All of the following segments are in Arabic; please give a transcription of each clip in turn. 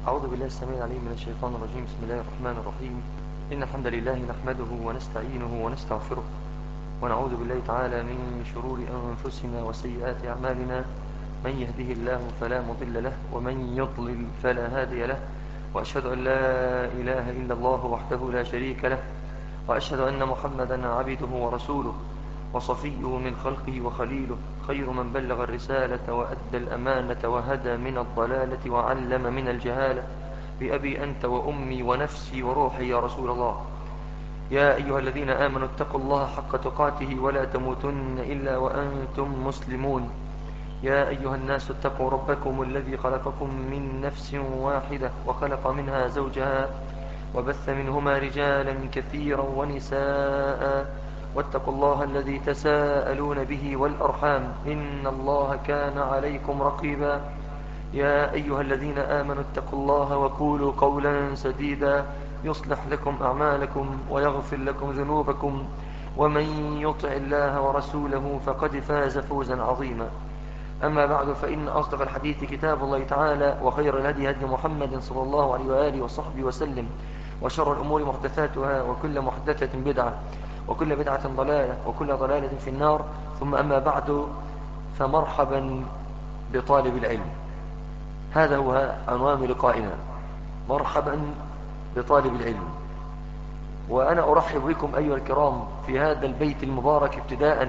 أعوذ بالله السميع العليم من الشيطان الرجيم. بسم الله الرحمن الرحيم. إن الحمد لله نحمده ونستعينه ونستغفره، ونعوذ بالله تعالى من شرور أنفسنا وسيئات أعمالنا. من يهده الله فلا مضل له، ومن يضلل فلا هادي له. وأشهد أن لا إله إلا الله وحده لا شريك له، وأشهد أن محمدا عبده ورسوله وصفيه من خلقه وخليله، خير من بلغ الرسالة وأدى الأمانة وهدى من الضلالة وعلم من الجهالة. بأبي أنت وأمي ونفسي وروحي يا رسول الله. يا أيها الذين آمنوا اتقوا الله حق تقاته ولا تموتن إلا وأنتم مسلمون. يا أيها الناس اتقوا ربكم الذي خلقكم من نفس واحدة وخلق منها زوجها وبث منهما رجالا كثيرا ونساء، واتقوا الله الذي تساءلون به والأرحام، إن الله كان عليكم رقيبا. يا أيها الذين آمنوا اتقوا الله وقولوا قولا سديدا يصلح لكم أعمالكم ويغفر لكم ذنوبكم، ومن يطع الله ورسوله فقد فاز فوزا عظيما. أما بعد، فإن أصدق الحديث كتاب الله تعالى، وخير الهدي هدي محمد صلى الله عليه وآله وصحبه وسلم، وشر الأمور محدثاتها، وكل محدثة بدعة، وكل بدعة ضلالة، وكل ضلالة في النار. ثم أما بعد، فمرحبا بطالب العلم. هذا هو عنوان لقائنا، مرحبا بطالب العلم. وأنا أرحب بكم أيها الكرام في هذا البيت المبارك ابتداء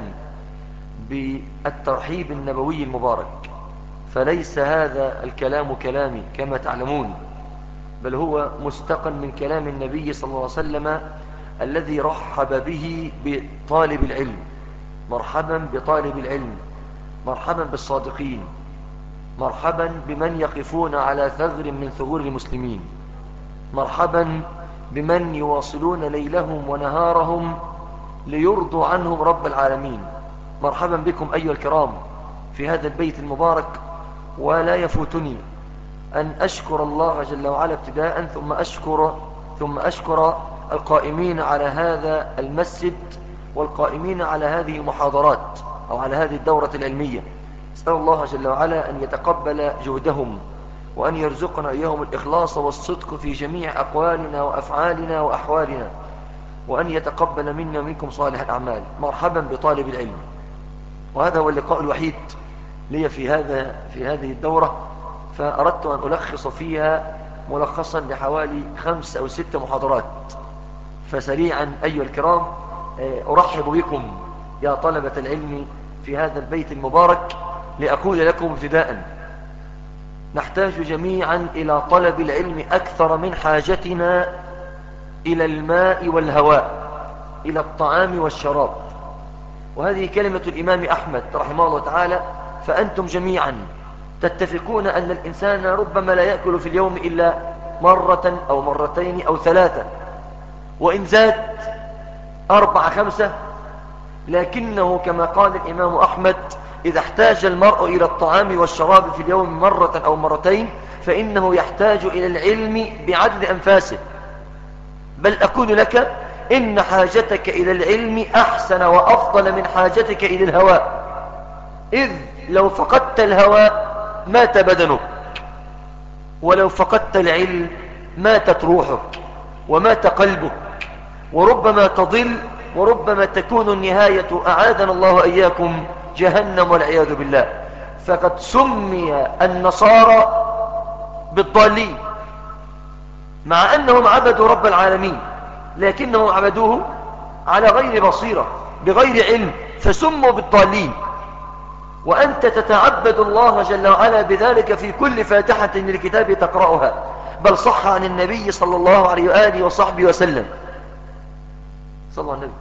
بالترحيب النبوي المبارك، فليس هذا الكلام كلامي كما تعلمون، بل هو مستقى من كلام النبي صلى الله عليه وسلم الذي رحب به بطالب العلم. مرحبا بطالب العلم، مرحبا بالصادقين، مرحبا بمن يقفون على ثغر من ثغور المسلمين، مرحبا بمن يواصلون ليلهم ونهارهم ليرضوا عنهم رب العالمين. مرحبا بكم أيها الكرام في هذا البيت المبارك. ولا يفوتني أن أشكر الله جل وعلا ابتداء، ثم أشكر القائمين على هذا المسجد والقائمين على هذه المحاضرات أو على هذه الدورة العلمية. أسأل الله جل وعلا أن يتقبل جهدهم، وأن يرزقنا إياهم الإخلاص والصدق في جميع أقوالنا وأفعالنا وأحوالنا، وأن يتقبل منا ومنكم صالح الأعمال. مرحبا بطالب العلم. وهذا هو اللقاء الوحيد لي في هذه الدورة، فأردت أن ألخص فيها ملخصا لحوالي 5 أو 6 محاضرات. فسريعا أيها الكرام، أرحب بكم يا طلبة العلم في هذا البيت المبارك. لأقول لكم ابتداء: نحتاج جميعا إلى طلب العلم أكثر من حاجتنا إلى الماء والهواء، إلى الطعام والشراب. وهذه كلمة الإمام أحمد رحمه الله تعالى. فأنتم جميعا تتفقون أن الإنسان ربما لا يأكل في اليوم إلا مرة أو مرتين أو 3، وإن زاد 4 5. لكنه كما قال الإمام أحمد: إذا احتاج المرء إلى الطعام والشراب في اليوم مرة أو مرتين، فإنه يحتاج إلى العلم بعدد أنفاسه. بل أقول لك إن حاجتك إلى العلم أحسن وأفضل من حاجتك إلى الهواء، إذ لو فقدت الهواء مات بدنك، ولو فقدت العلم ماتت روحك ومات قلبك، وربما تضل، وربما تكون النهاية أعاذنا الله وإياكم جهنم والعياذ بالله. فقد سمي النصارى بالضالين، مع أنهم عبدوا رب العالمين، لكنهم عبدوه على غير بصيرة بغير علم، فسموا بالضالين. وأنت تتعبد الله جل وعلا بذلك في كل فاتحة للكتاب تقرأها. بل صح عن النبي صلى الله عليه وآله وصحبه وسلم. صلى الله عليه وسلم.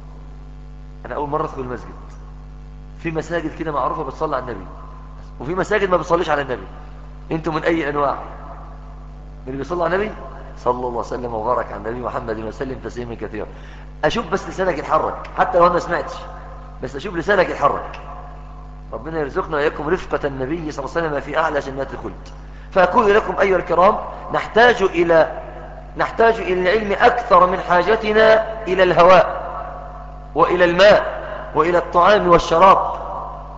أنا أول مرة أدخل المسجد، في مساجد كده معروفة بتصلي على النبي، وفي مساجد ما بتصليش على النبي. أنتم من أي أنواع؟ من اللي بيصلي على النبي صلى الله عليه وسلم وبارك على النبي محمد وسلم تسليما كثيرا. أشوف بس لسانك يتحرك، حتى لو أنا ما سمعتش، بس أشوف لسانك يتحرك. ربنا يرزقنا وإياكم رفقة النبي صلى الله عليه وسلم في أعلى جنات الخلد. فأقول لكم أيها الكرام: نحتاج إلى العلم أكثر من حاجتنا إلى الهواء وإلى الماء وإلى الطعام والشراب.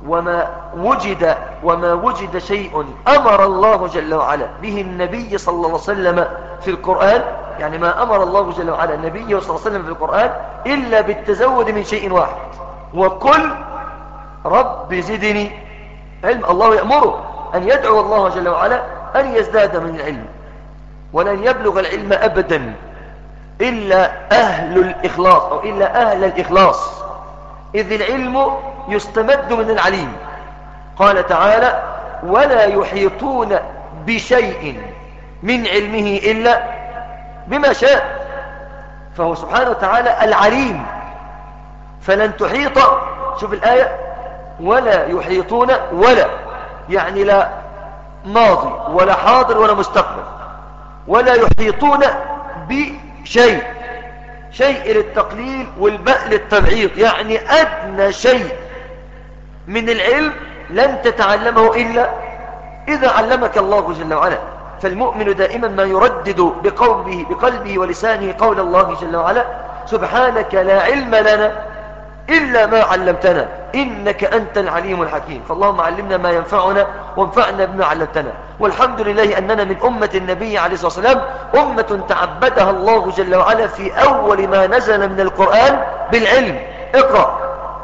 وما وجد شيء أمر الله جل وعلا به النبي صلى الله عليه وسلم في القرآن، يعني ما أمر الله جل وعلا النبي صلى الله عليه وسلم في القرآن إلا بالتزود من شيء واحد، وقل رب زدني علم. الله يأمره أن يدعو الله جل وعلا أن يزداد من العلم، ولن يبلغ العلم أبدا إلا أهل الإخلاص أو إلا أهل الإخلاص، إذ العلم يستمد من العليم. قال تعالى ولا يحيطون بشيء من علمه إلا بما شاء، فهو سبحانه وتعالى العليم، فلن تحيط. شوف الآية ولا يحيطون، ولا يعني لا ماضي ولا حاضر ولا مستقبل، ولا يحيطون بشيء، شيء للتقليل والباء للتبعيض، يعني أدنى شيء من العلم لن تتعلمه إلا إذا علمك الله جل وعلا. فالمؤمن دائما ما يردد بقلبه ولسانه قول الله جل وعلا سبحانك لا علم لنا إلا ما علمتنا إنك أنت العليم الحكيم. فاللهم علمنا ما ينفعنا وانفعنا بما علمتنا. والحمد لله أننا من أمة النبي عليه الصلاة والسلام أمة تعبدها الله جل وعلا في أول ما نزل من القرآن بالعلم. اقرأ.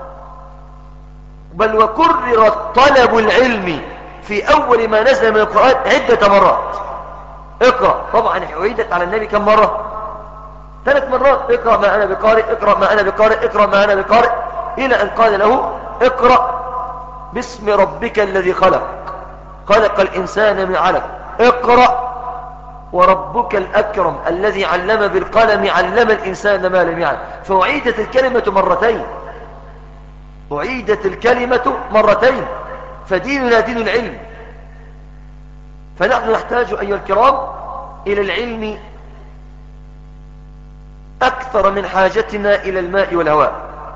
بل وكرر طلب العلم في أول ما نزل من القرآن عدة مرات. اقرأ. طبعا عيدت على النبي كم مرة؟ 3 مرات. اقرأ ما أنا بقارئ، اقرأ ما أنا بقارئ، اقرأ ما أنا بقارئ، إلى أن قال له اقرأ باسم ربك الذي خلق الإنسان من علق، اقرأ وربك الأكرم الذي علم بالقلم علم الإنسان ما لم يعلم. فأعيدت الكلمة مرتين، أعيدت الكلمة مرتين. فديننا دين العلم، فنحن نحتاج أيها الكرام إلى العلم أكثر من حاجتنا إلى الماء والهواء.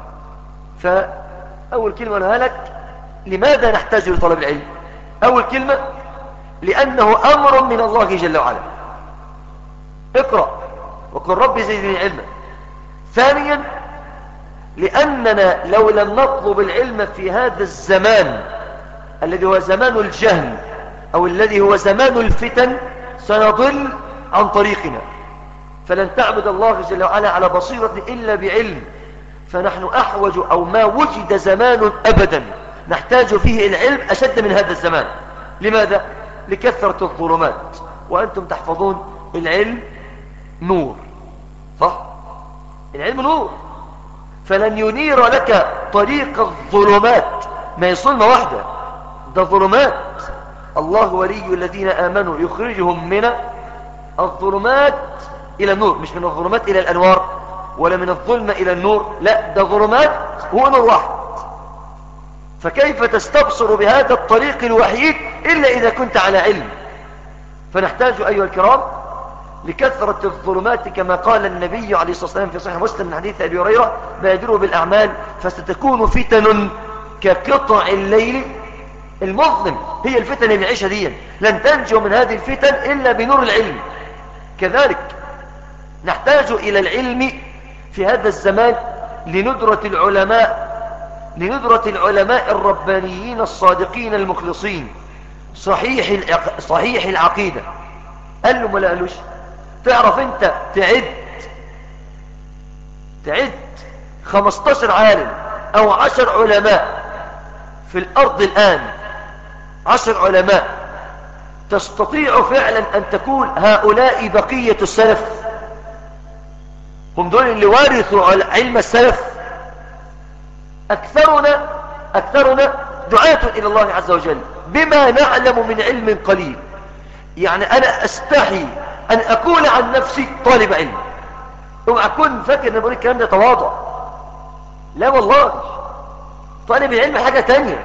فأول كلمة أقولها لك، لماذا نحتاج لطلب العلم؟ أول كلمة لأنه أمر من الله جل وعلا، اقرأ وقل رب زدني علما. ثانيا لأننا لو لم نطلب العلم في هذا الزمان الذي هو زمان الجهل أو الذي هو زمان الفتن سنضل عن طريقنا، فلن تعبد الله جل وعلا على بصيرة إلا بعلم. فنحن أحوج أو ما وجد زمان أبدا نحتاج فيه العلم أشد من هذا الزمان. لماذا؟ لكثرة الظلمات، وأنتم تحفظون العلم نور، صح؟ العلم نور، فلن ينير لك طريق الظلمات، ما هي ظلمة واحدة، ده ظلمات. الله ولي الذين آمنوا يخرجهم من الظلمات إلى النور، مش من الظلمات إلى الأنوار ولا من الظلمة إلى النور، لا، ده ظلمات هو نور واحد. فكيف تستبصر بهذا الطريق الوحيد إلا إذا كنت على علم؟ فنحتاج أيها الكرام لكثرة الظلمات، كما قال النبي عليه الصلاة والسلام في صحيح مسلم من حديث أبي هريرة بادروا بالأعمال فستكون فتن كقطع الليل المظلم. هي الفتن اللي نعيشها دي لن تنجو من هذه الفتن إلا بنور العلم. كذلك نحتاج إلى العلم في هذا الزمان لندرة العلماء الربانيين الصادقين المخلصين صحيح العقيدة. قال له ما قالوش تعرف انت تعد 15 عالم او 10 علماء في الارض الان، 10 علماء تستطيع فعلا ان تقول هؤلاء بقية السلف، هم دول اللي وارثوا علم السلف؟ أكثرنا دعاة إلى الله عز وجل بما نعلم من علم قليل. يعني أنا أستحي أن أقول عن نفسي طالب علم، اوعى أكون فاكر أن بقول الكلام ده تواضع، لا والله. طالب العلم حاجة تانية،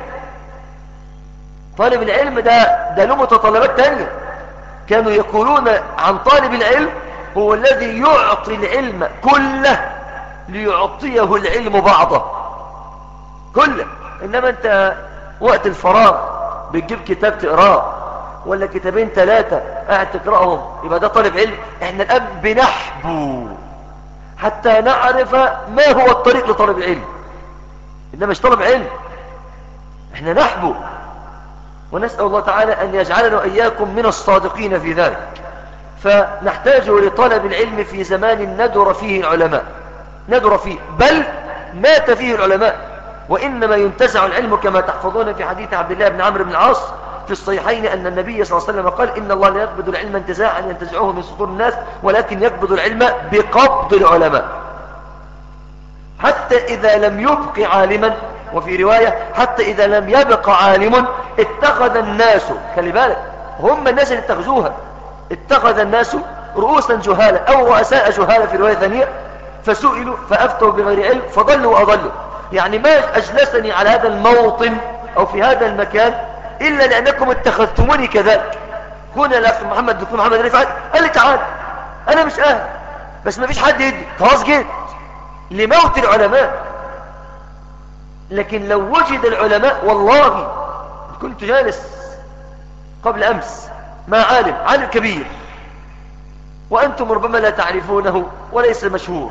طالب العلم ده له متطلبات تانية. كانوا يقولون عن طالب العلم هو الذي يعطي العلم كله ليعطيه العلم بعضه كله. إنما أنت وقت الفراغ بتجيب كتاب تقراه ولا كتابين 3 قاعد تقرأهم، يبقى ده طالب علم؟ احنا الآن بنحبو حتى نعرف ما هو الطريق لطالب العلم، إنما مش طالب علم. احنا نحبو، ونسأل الله تعالى أن يجعلنا وإياكم من الصادقين في ذلك. فنحتاج لطلب العلم في زمان ندر فيه العلماء، ندر فيه بل مات فيه العلماء، وإنما ينتزع العلم كما تحفظون في حديث عبد الله بن عمرو بن العاص في الصحيحين أن النبي صلى الله عليه وسلم قال إن الله لا يقبض العلم انتزاعا ينتزعه من صدور الناس، ولكن يقبض العلم بقبض العلماء. حتى إذا لم يبق عالما، وفي رواية حتى إذا لم يبق عالم اتخذ الناس، خلي بالك هم الناس اللي اتخذوها، اتخذ الناس رؤوسا جهالة أو رؤساء جهالة في رواية ثانية، فسئلوا فأفتوا بغير علم فضلوا وأضلوا. يعني ما أجلسني على هذا الموطن أو في هذا المكان إلا لأنكم اتخذتموني كذلك. هنا الأخ محمد دكتور محمد رفعت قال لي تعال أنا مش أهل، بس ما فيش حد يدي، خلاص جيت لموت العلماء. لكن لو وجد العلماء، والله كنت جالس قبل أمس مع عالم كبير وأنتم ربما لا تعرفونه وليس مشهور،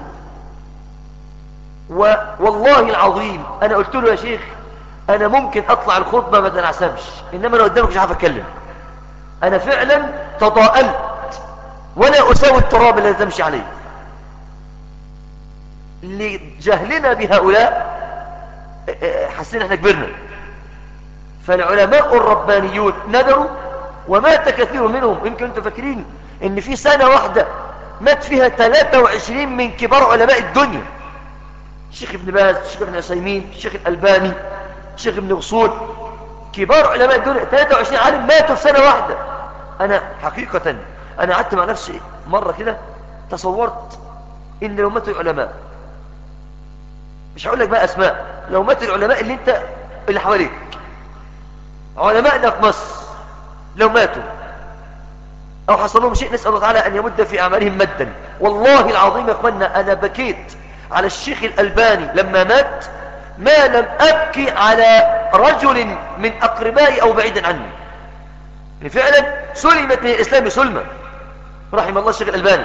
والله العظيم أنا قلت له يا شيخ أنا ممكن أطلع الخطبة ما تنعسمش، إنما أنا قدامك مش عارف أتكلم، أنا فعلا تضاءلت ولا أساوي التراب الذي تمشي عليه. لجهلنا بهؤلاء حسين احنا كبرنا. فالعلماء الربانيون ندروا ومات كثير منهم. يمكن انتم فاكرين ان في سنة واحدة مات فيها 23 من كبار علماء الدنيا، الشيخ ابن باز، الشيخ ابن عثيمين، الشيخ الألباني، الشيخ ابن غصون، كبار علماء الدنيا 23 عالم ماتوا في سنة واحدة. انا حقيقة انا قعدت مع نفسي مرة كده تصورت ان لو ماتوا العلماء، مش هقول لك بقى اسماء، لو مات العلماء اللي حواليك علماءنا في مصر، لو ماتوا او حصل لهم شيء، نسأل الله تعالى ان يمد في اعمالهم مدا. والله العظيم يا اخوانا انا بكيت على الشيخ الألباني لما مات ما لم ابكي على رجل من اقربائي او بعيدا عني. يعني فعلا سلمت من الاسلام سلمة، رحم الله الشيخ الألباني.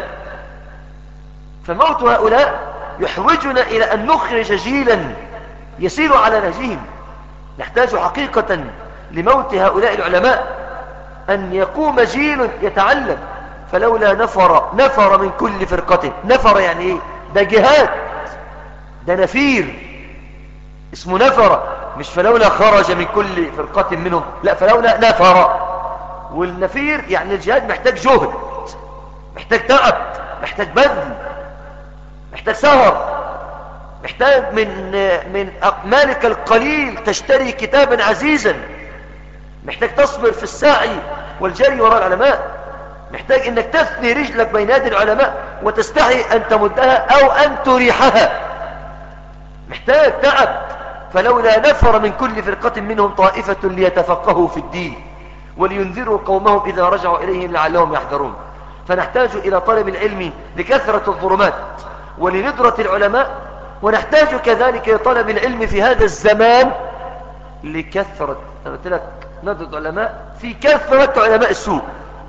فموت هؤلاء يحوجنا إلى أن نخرج جيلا يسير على نهجهم. نحتاج حقيقة لموت هؤلاء العلماء أن يقوم جيل يتعلم. فلولا نفر من كل فرقة، نفر يعني إيه؟ ده جهاد، ده نفير اسمه نفر، مش فلولا خرج من كل فرقة منهم، لا فلولا نفر. والنفير يعني الجهاد محتاج جهد، محتاج تعب، محتاج بذل، محتاج سهر، محتاج من مالك القليل تشتري كتابا عزيزا، محتاج تصبر في السعي والجري وراء العلماء، محتاج انك تثني رجلك بين يدي العلماء وتستحي ان تمدها او ان تريحها، محتاج تعب. فلولا نفر من كل فرقة منهم طائفة ليتفقهوا في الدين ولينذروا قومهم إذا رجعوا إليهم لعلهم يحذرون. فنحتاج إلى طلب العلم لكثرة الظلمات ولندرة العلماء، ونحتاج كذلك لطلب العلم في هذا الزمان لكثرة، أنا قلت لك ندرة علماء في كثرة علماء السوء.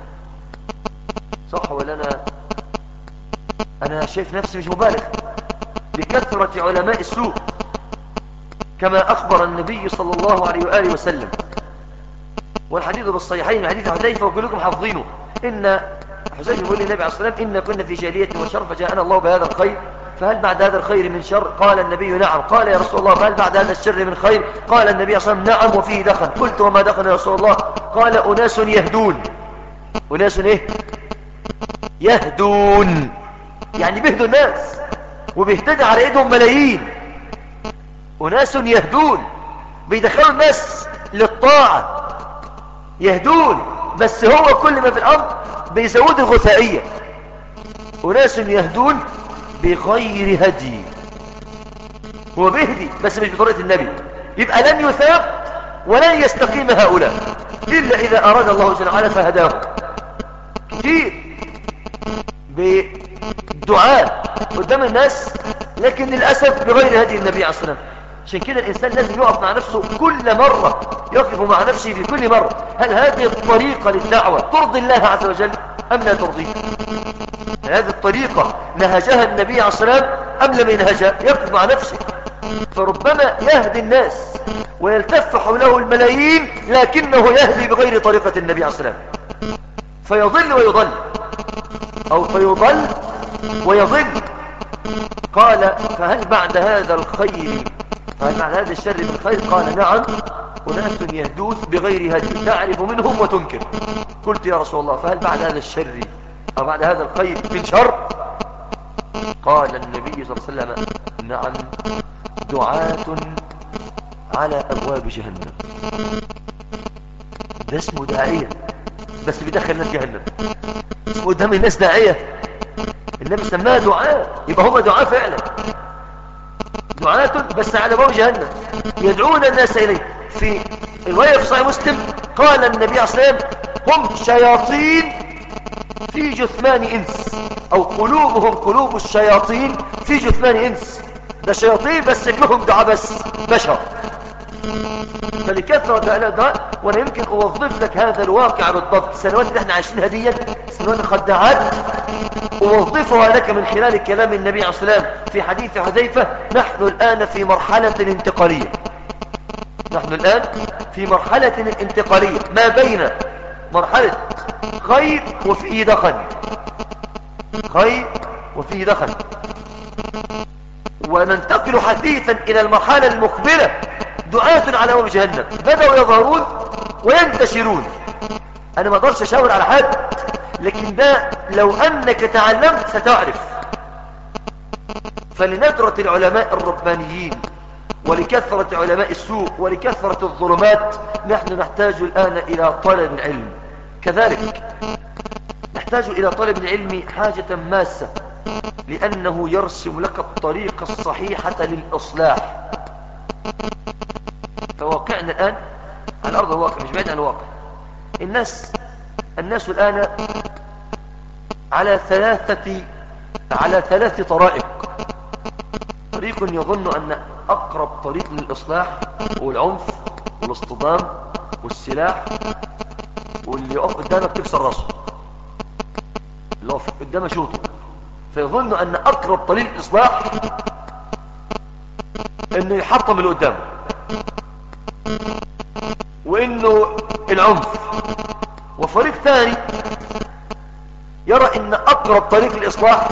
صح ولا أنا شايف نفسي مش مبالغ؟ لكثرة علماء السوء كما أخبر النبي صلى الله عليه وآله وسلم، والحديث بالصحيحين حديث حذيفة وكلكم حافظينه. إن حذيفة يقول للنبي عليه الصلاة والسلام إن كنا في جاهلية وشر فجاءنا الله بهذا الخير فهل بعد هذا الخير من شر؟ قال النبي نعم. قال يا رسول الله فهل بعد هذا الشر من خير؟ قال النبي صلى الله عليه وسلم نعم وفيه دخن. قلت وما دخن يا رسول الله؟ قال أناس يهدون. أناس إيه؟ يهدون، يعني بيهدوا الناس وبيهتدي على ايدهم ملايين. أناس يهدون بيدخلوا الناس للطاعة، يهدون، بس هو كل ما في الأرض بيزود الغثائية. أناس يهدون بغير هدي، هو بيهدي بس مش بطريقة النبي، يبقى لن يثاب ولن يستقيم هؤلاء إلا إذا أراد الله جل وعلا فهداه. كتير بدعاء قدام الناس لكن للأسف بغير هدي النبي عليه الصلاة والسلام. عشان كده الإنسان لازم يقف مع نفسه كل مرة، يقف مع نفسه في كل مرة، هل هذه الطريقة للدعوة ترضي الله عز وجل أم لا ترضيه؟ هذه الطريقة نهجها النبي عليه الصلاة والسلام أم لم ينهجها؟ يقف مع نفسه. فربما يهدي الناس ويلتف حوله الملايين لكنه يهدي بغير طريقة النبي عليه الصلاة والسلام، فيضل ويضل، أو فيضل ويضل. قال فهل بعد هذا الخير، فهل بعد هذا الشر من خير؟ قال نعم، أناس يهدون بغير هدي تعرف منهم وتنكر. قلت يا رسول الله فهل بعد هذا الشر أو بعد هذا الخير من شر؟ قال النبي صلى الله عليه وسلم نعم، دعاة على أبواب جهنم. ده اسمه داعية بس بيدخل ناس جهنم، اسمه قدام الناس داعية، النبي سماها دعاء، يبقى هم دعاء فعلا، دعاة بس على أبواب جهنم يدعون الناس إليه. في رواية في صحيح مسلم قال النبي عليه الصلاة والسلام هم شياطين في جثمان إنس، أو قلوبهم قلوب الشياطين في جثمان إنس. ده شياطين بس شكلهم دعاء بس بشر. فلكثرة الأدعاء، وأنا يمكن أوظف لك هذا الواقع بالضبط، السنوات اللي احنا عايشينها دي سنوات الخداعات، أوظفها لك من خلال كلام النبي عليه الصلاة والسلام في حديث حذيفة. نحن الآن في مرحلة انتقالية، نحن الآن في مرحلة انتقالية ما بين مرحلة خير وفيه دخن، خير وفيه دخن، وننتقل حديثا إلى المرحلة المقبلة دعاة على أبواب جهنم بدأوا يظهرون وينتشرون. أنا ما أقدرش أشاور على حد، لكن ده لو أنك تعلمت ستعرف. فلندرة العلماء الربانيين ولكثرة علماء السوء ولكثرة الظلمات نحن نحتاج الآن إلى طلب العلم. كذلك نحتاج إلى طلب العلم حاجة ماسة، لأنه يرسم لك الطريقة الصحيحة للإصلاح. فواقعنا الآن على أرض الواقع، مش بعيد عن الواقع. الناس الآن على ثلاث طرائق. طريق يظن أن أقرب طريق للإصلاح هو العنف والاصطدام والسلاح، واللي يقف قدامك تكسر راسه، اللي يقف قدامه شوطه. فيظن أن أقرب طريق للإصلاح أنه يحطم اللي قدامه، وأنه العنف. وفريق ثاني يرى أن أقرب طريق للإصلاح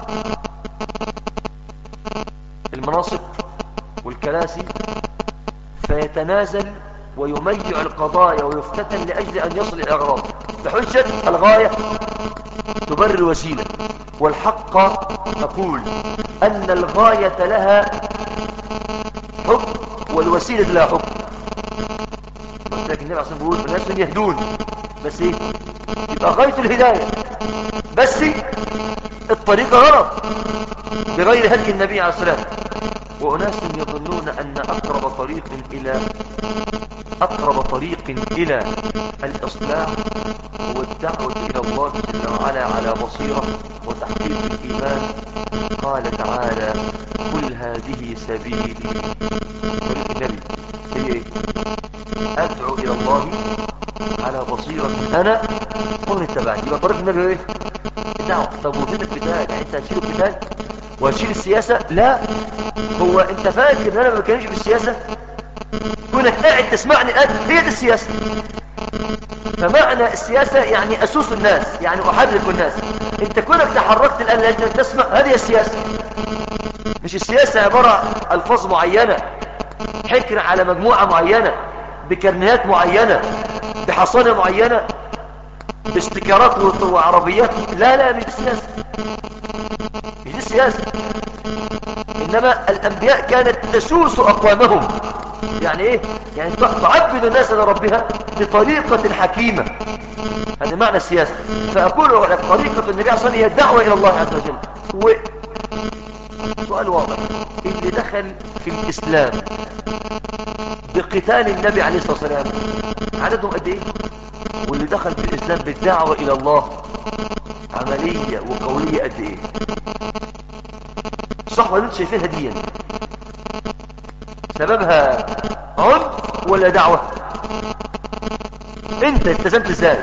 المناصب والكراسي، فيتنازل ويميع القضايا ويفتتن لأجل أن يصل إلى أغراض بحجة الغاية تبرر الوسيلة. والحق نقول أن الغاية لها حكم والوسيلة لها حكم. لكن النبي عليه الصلاة والسلام بيقول الناس يهدون، بس ايه؟ يبقى غاية الهداية، بس الطريقة غلط بغير هدي النبي عليه الصلاة والسلام. وأناس يظنون أن أقرب طريق إلى الإصلاح هو الدعوة إلى الله جل وعلا على بصيرة وتحقيق الإيمان. قال تعالى قل هذه سبيلي، طريق النبي هي إيه؟ أدعو إلى الله على بصيرة أنا ومن اتبعني. يبقى طريق النبي إيه؟ الدعوة. طب وفين القتال؟ يعني أنت هتشيل القتال وهتشيل السياسة؟ لا، هو أنت فاكر إن أنا ما بتكلمش في السياسة؟ كونك قاعد تسمعني الآن هي دي السياسة. فمعنى السياسة يعني أسوس الناس، يعني أحرك الناس. أنت كونك تحركت الآن لأجل تسمع، هذه السياسة. مش السياسة عبارة عن ألفاظ معينة، حكر على مجموعة معينة بكرنيات معينة بحصانة معينة باستيكرات وعربيات. لا مش دي السياسة، مش دي السياسة. إنما الأنبياء كانت تسوس أقوامهم. يعني إيه؟ يعني تعبد الناس لربها بطريقة حكيمة. هذا معنى السياسة. فأقول لك طريقة النبي عليه الصلاة والسلام هي الدعوة إلى الله عز وجل. سؤال واضح، اللي دخل في الإسلام بقتال النبي عليه الصلاة والسلام عددهم قد إيه؟ واللي دخل في الإسلام بالدعوة إلى الله عملية وقولية قد إيه؟ الصحوة اللي انتم شايفينها دي سببها عنف ولا دعوة؟ انت التزمت ازاي؟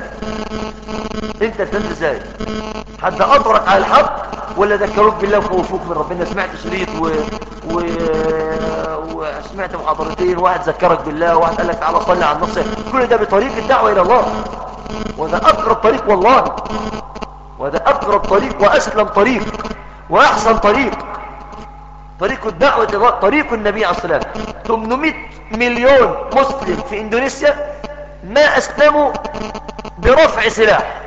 حد اطرق على الحق ولا ذكروك بالله وخوفوك من ربنا؟ سمعت شريط سمعت محاضرتين، واحد ذكرك بالله، واحد قال لك تعالى صلي على النص، كل ده بطريق الدعوة إلى الله. وده أقرب طريق والله، وده أقرب طريق وأسلم طريق وأحسن طريق، طريق الدعوة إلى الله، طريق النبي عليه الصلاة والسلام. 800 مليون مسلم في إندونيسيا ما أسلموا برفع سلاح،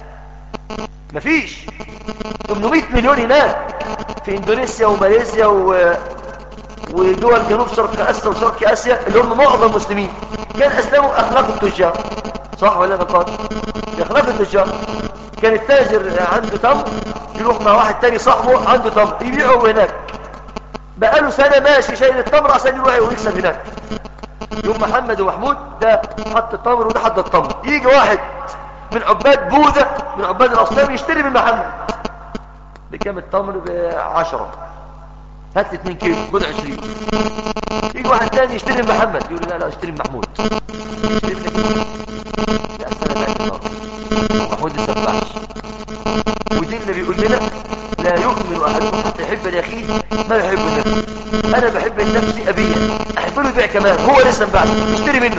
مفيش. 800 مليون هناك في إندونيسيا وماليزيا ودول جنوب شرق آسيا وشرق آسيا اللي هم معظم المسلمين، كان أسلموا أخلاق التجار، صح ولا غلطان؟ أخلاق التجار. كان التاجر عنده تمر يروح مع واحد تاني صاحبه عنده تمر يبيعه هناك، بقاله سنة ماشي شايل التمر عشان يروح ويكسب هناك. يوم محمد ومحمود ده حط التمر وده حط التمر، يجي واحد من عباد بوذا من عباد الأصنام يشتري من محمد بكام التمر؟ ب10. هات لي 2 كيلو خد 20. يجي واحد تاني يشتري من محمد يقول لا اشتري من محمود. يشتري لك لا السنة بعد التمر محمود ما يسبحش. وديننا بيقول لنا لا يؤمن أحدكم حتى يحب لأخيه ما يحب لنفسه. أنا بحب لنفسي أبيع، أحب له يبيع كمان، هو لسه مباع اشتري منه.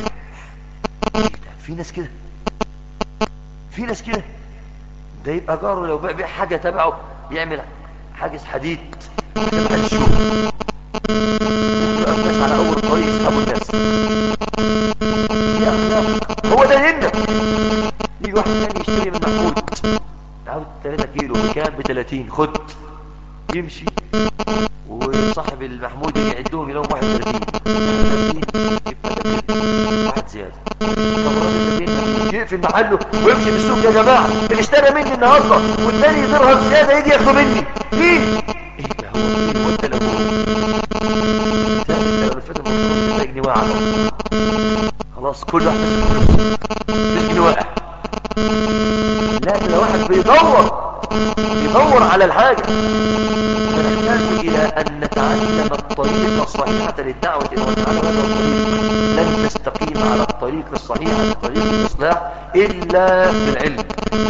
في ناس كده، في ناس كده. ده يبقى جاره لو بيع حاجة تبعه يعمل حاجز حديد محدش يشوف، يبقى الناس على أول طريق يسحبوا الناس. يا أخلاق، هو ده ديننا. يجي واحد ثاني يشتري من محمود عاوز 3 كيلو بكام؟ ب30، خد. يمشي وصاحب المحمود يعدهم يلاقوا 31 يبقى واحد زيادة. يقفل محله ويمشي في السوق. يا جماعة اللي اشترى مني النهاردة والتاني درهم زيادة يجي ياخده مني مين؟ ايه ده؟ هو مين؟ وانت لو الفترة مصر جنيه واقع خلاص كل واحد جنيه واقع. لا ده واحد بيدور على الحاجة. فنحتاج إلى أن نتعلم الطريقة الصحيحة للدعوة إلى الله تعالى. هذا الطريق لن تستقيم على الطريق الصحيح طريق الإصلاح إلا بالعلم.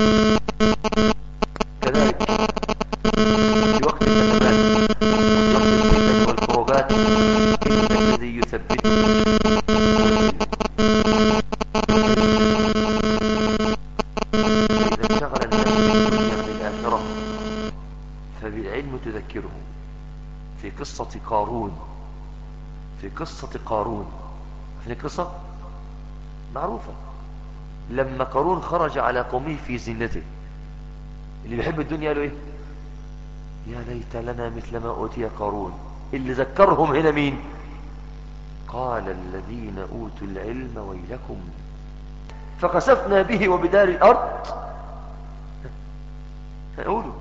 كذلك في وقت الأزمات وفي وقت الفتن والكروبات إن الذي يثبتنا إذا انشغل الناس بالدنيا عن الآخرة فبالعلم تذكره. في قصة قارون في قصة معروفة، لما قارون خرج على قومه في زينته، اللي بيحب الدنيا قالوا ايه؟ يا ليت لنا مثل ما أوتي قارون. اللي ذكرهم هنا مين؟ قال الذين أوتوا العلم ويلكم فخسفنا به وبدار الأرض. هنقولوا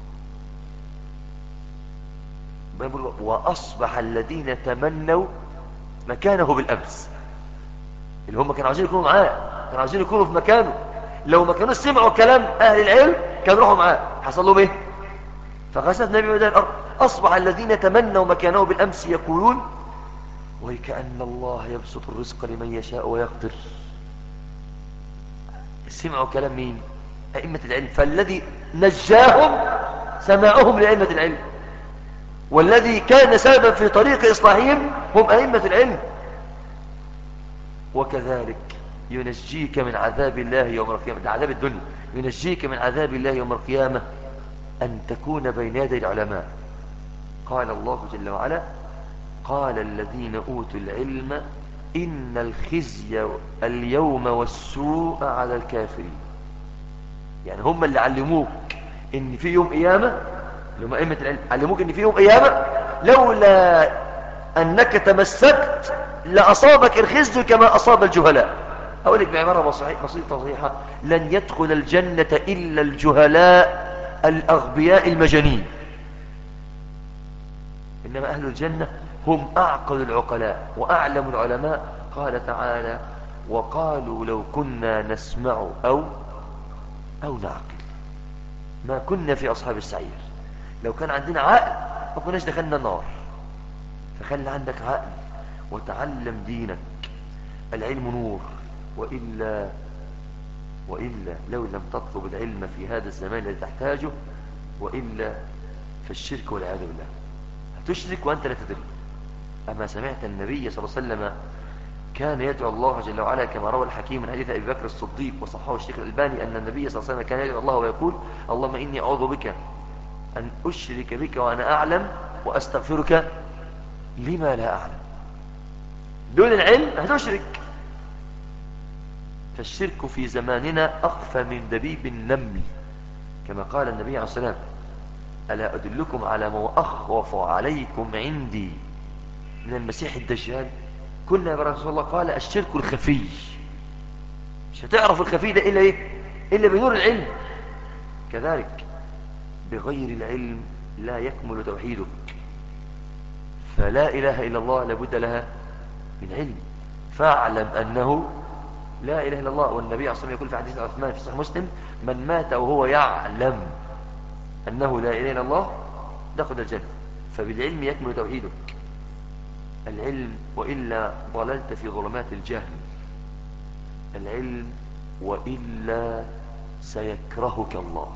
وأصبح الذين تمنوا مكانه بالأمس، اللي هم كانوا عايزين يكونوا معاه، كانوا عايزين يكونوا في مكانه. لو ما كانوا سمعوا كلام أهل العلم كانوا يروحوا معاه. حصل لهم ايه؟ فخسفنا به وبدار الأرض. أصبح الذين تمنوا مكانه بالأمس يقولون وكأن الله يبسط الرزق لمن يشاء ويقدر. سمعوا كلام مين؟ أئمة العلم. فالذي نجاهم سماعهم لأئمة العلم، والذي كان سببا في طريق إصلاحهم هم أئمة العلم. وكذلك ينجيك من عذاب الله يوم القيامة، ده عذاب الدنيا، ينجيك من عذاب الله يوم القيامة أن تكون بين يدي العلماء. قال الله جل وعلا قال الذين أوتوا العلم إن الخزي اليوم والسوء على الكافرين. يعني هم اللي علموك إن في يوم قيامة، اللي هم أئمة العلم علموك إن في يوم قيامة لولا أنك تمسكت لأصابك الخزي كما أصاب الجهلاء. أقول لك بعبارة بسيطة صحيحة: لن يدخل الجنة إلا الجهلاء الأغبياء المجانين، إنما أهل الجنة هم أعقل العقلاء وأعلم العلماء. قال تعالى وقالوا لو كنا نسمع أو نعقل ما كنا في أصحاب السعير. لو كان عندنا عقل ما كناش دخلنا النار. فخلي عندك عقل وتعلم دينك. العلم نور، وإلا لو لم تطلب العلم في هذا الزمان الذي تحتاجه وإلا فالشرك والعياذ بالله. هتشرك وأنت لا تدري، أما سمعت النبي صلى الله عليه وسلم كان يدعو الله جل وعلا كما روى الحكيم من حديث أبي بكر الصديق وصححه الشيخ الألباني أن النبي صلى الله عليه وسلم كان يدعو الله ويقول اللهم إني أعوذ بك أن أشرك بك وأنا أعلم وأستغفرك لما لا أعلم. دون العلم هتشرك. فالشرك في زماننا أخفى من دبيب النمل كما قال النبي عليه الصلاة والسلام ألا أدلكم على ما أخوف عليكم عندي من المسيح الدجال؟ كنا يا رسول الله قال الشرك الخفي. مش هتعرف الخفي ده إلا إيه؟ إلا بنور العلم. كذلك بغير العلم لا يكمل توحيدك. فلا إله إلا الله لابد لها من علم. فاعلم أنه لا إله إلا الله. والنبي عليه الصلاة والسلام يقول في حديث عثمان في صحيح مسلم من مات وهو يعلم أنه لا إله إلا الله دخل الجنة. فبالعلم يكمل توحيدك. العلم وإلا ضللت في ظلمات الجهل. العلم وإلا سيكرهك الله.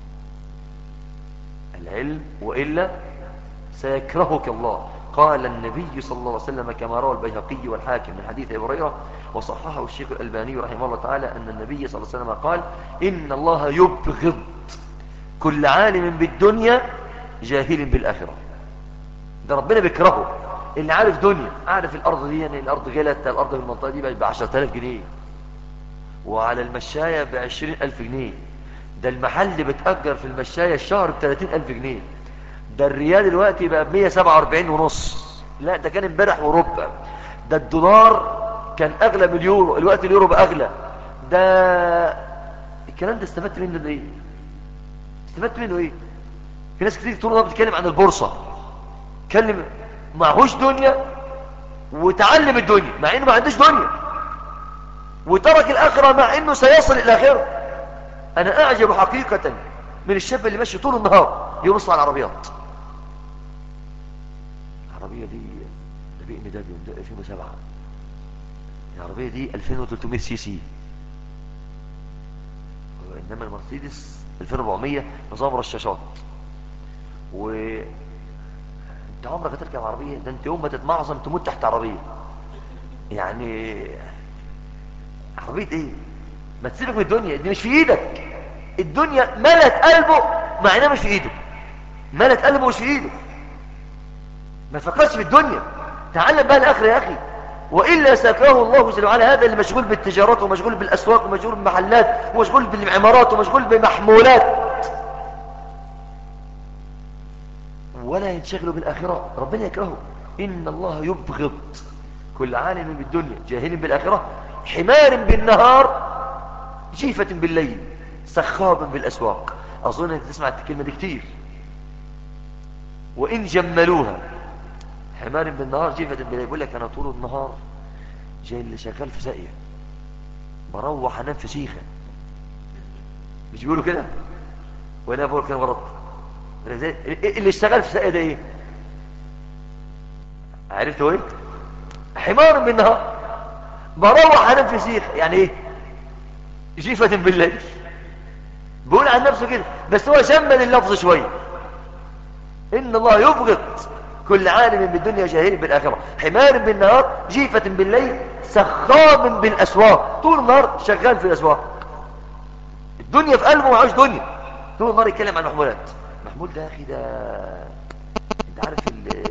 العلم وإلا سيكرهك الله. قال النبي صلى الله عليه وسلم كما روى البيهقي والحاكم من حديث أبي هريرة وصححه الشيخ الألباني رحمه الله تعالى أن النبي صلى الله عليه وسلم قال إن الله يبغض كل عالم بالدنيا جاهل بالآخرة. ده ربنا بيكرهه. اللي عارف دنيا، عارف الأرض دي يعني الأرض غلت، الأرض في المنطقة دي ب 10,000 جنيه وعلى المشاية ب 20,000 جنيه. ده المحل بتأجر في المشاية الشهر ب 30,000 جنيه. ده الريال دلوقتي بقى ب 147 ونص. لا ده كان امبارح وربع. ده الدولار كان أغلى من اليورو، الوقت اليورو بقى أغلى. ده الكلام ده استفدت منه ايه؟ استفدت منه ايه؟ في ناس كتير طول الوقت بتتكلم عن البورصة. كلم معهوش دنيا وتعلم الدنيا مع انه ما عندوش دنيا، وترك الآخرة مع انه سيصل إلى الآخرة. انا اعجب حقيقة من الشاب اللي ماشي طول النهار يبص على العربيات. العربية دي بي ام دبليو 2007. العربية دي 2300 سي سي، انما المرسيدس 2400 نظام رشاشات. انت عمرك هتركب عربية؟ ده انت يوم ما تتمعظم تموت تحت عربية. يعني عربية ايه؟ ما تسيبك من الدنيا دي، مش في ايدك. الدنيا ملت قلبه مع انها مش في ايده. ملت قلبه مش في ايده. ما تفكرش في الدنيا، تعلم بقى الاخره يا اخي. والا ساكره الله جل وعلا. هذا اللي مشغول بالتجارات ومشغول بالاسواق ومشغول بالمحلات ومشغول بالعمارات ومشغول بمحمولات ولا ينشغل بالاخره، ربنا يكرهه. ان الله يبغض كل عالم بالدنيا جاهل بالاخره حمار بالنهار جيفة بالليل سخاب بالاسواق. اظن انت تسمع الكلمه دي كتير. وان جملوها حمار بالنهار جيفة بالليل. يقول لك انا طول النهار جاي اللي شغال في ساقية بروح انام في شيخة. مش بيقولوا كده؟ وانا بقول كده غلط؟ اللي اشتغل في ساقية ده ايه؟ عرفتوا ايه؟ حمار بالنهار بروح انام في شيخة. يعني ايه؟ جيفة بالليل. بيقول عن نفسه كده بس هو شمل اللفظ شوية. ان الله يبغض كل عالم بالدنيا جاهل بالآخرة حمار بالنهار جيفة بالليل سخاب بالأسواق. طول النهار شغال في الأسواق، الدنيا في قلبه معهوش دنيا. طول النهار يتكلم عن محمولات. محمول ده أخي ده انت عارف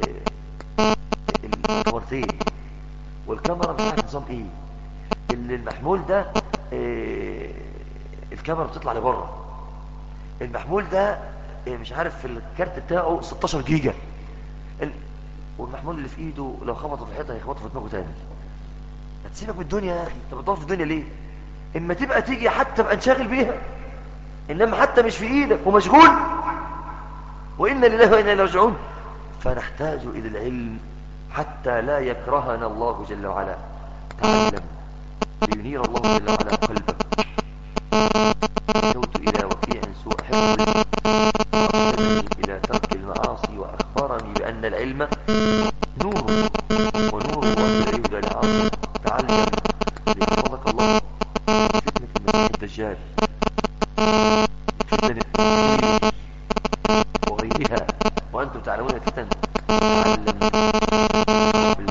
الكاميرتين والكاميرا مش عارف نظام ايه. المحمول ده الكاميرا بتطلع لبره. المحمول ده مش عارف في الكارت بتاعه 16 جيجا. والمحمول اللي في ايده لو خبطه في الحيطه هيخبطه في دماغه تاني. هتسيبك من الدنيا يا اخي. انت بتدور في الدنيا ليه؟ اما تبقى تيجي حتى بقى نشغل بيها، انما حتى مش في ايدك ومشغول. وإنا لله وإنا إليه راجعون. فنحتاج إلى العلم حتى لا يكرهنا الله جل وعلا. تعلم لينير الله جل وعلا قلبك. شوت إلى وكيع سوء حفظه وأرشدني إلى ترك المعاصي وأخبرني بأن العلم نور ونور ولا يهدى لعاصي. تعلم لحفظك الله فتنة المسيح الدجال، فتنة التكفير وغيرها، وأنتم تعلمون الفتن. تعلم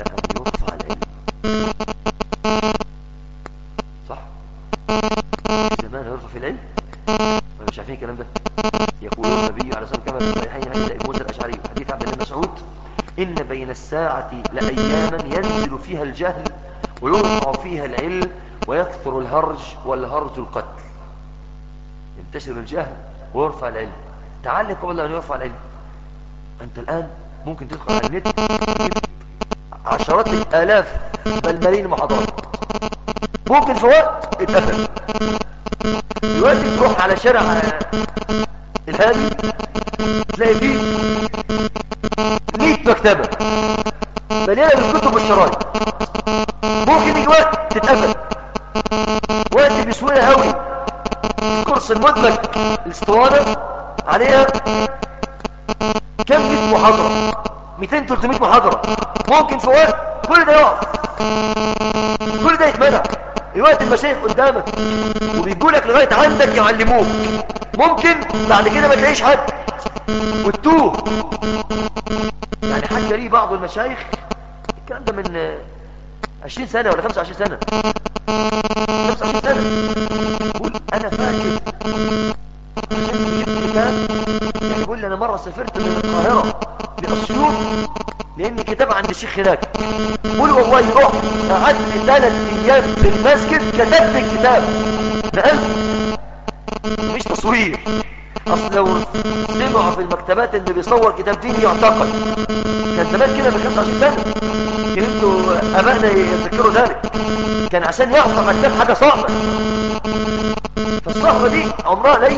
يقول النبي عليه الصلاة والسلام كما في الصحيحين حديث أبي موسى الأشعري حديث عبد الله بن مسعود: إن بين الساعة لأياما ينزل فيها الجهل ويرفع فيها العلم ويكثر الهرج والهرج القتل. ينتشر الجهل ويرفع العلم. تعلم قبل أن يرفع العلم. أنت الآن ممكن تدخل على النت تجيب عشرات الآلاف بل ملايين محاضرات، ممكن في وقت اتقفل. دلوقتي تروح على شارع الهادي تلاقي فيه 100 مكتبة مليانة بالكتب والشرايط. ممكن يجي وقت تتقفل، وقت بسهولة قوي. كورس المدمج الاسطوانة عليها كم 100 محاضرة، 200 300 محاضرة. ممكن في وقت كل ده يقف، كل ده يتمنع. الوقت المشايخ قدامك وبيجولك لغاية عندك يعلموك. ممكن بعد كده ما تلاقيش حد وتتوه. يعني حتى ليه بعض المشايخ الكلام ده من 20 سنة ولا 25 سنة 25 سنة يقول أنا فاكر عشان جبت كتاب. يعني يقول لي أنا مرة سافرت من القاهرة لأسيوط لأن كتاب عند الشيخ هناك. يقول والله رحت قعدت 3 أيام في المسجد كتبت الكتاب. نقلت مش تصوير. أصل لو سمعوا في المكتبات اللي بيصور كتاب ديني يعتقل. كان زمان كده من 25 سنة. كان انتوا أبائنا يذكروا ذلك. كان عشان يعطى مكتب حاجة صعبة، فالصعبة دي عمرها قليل.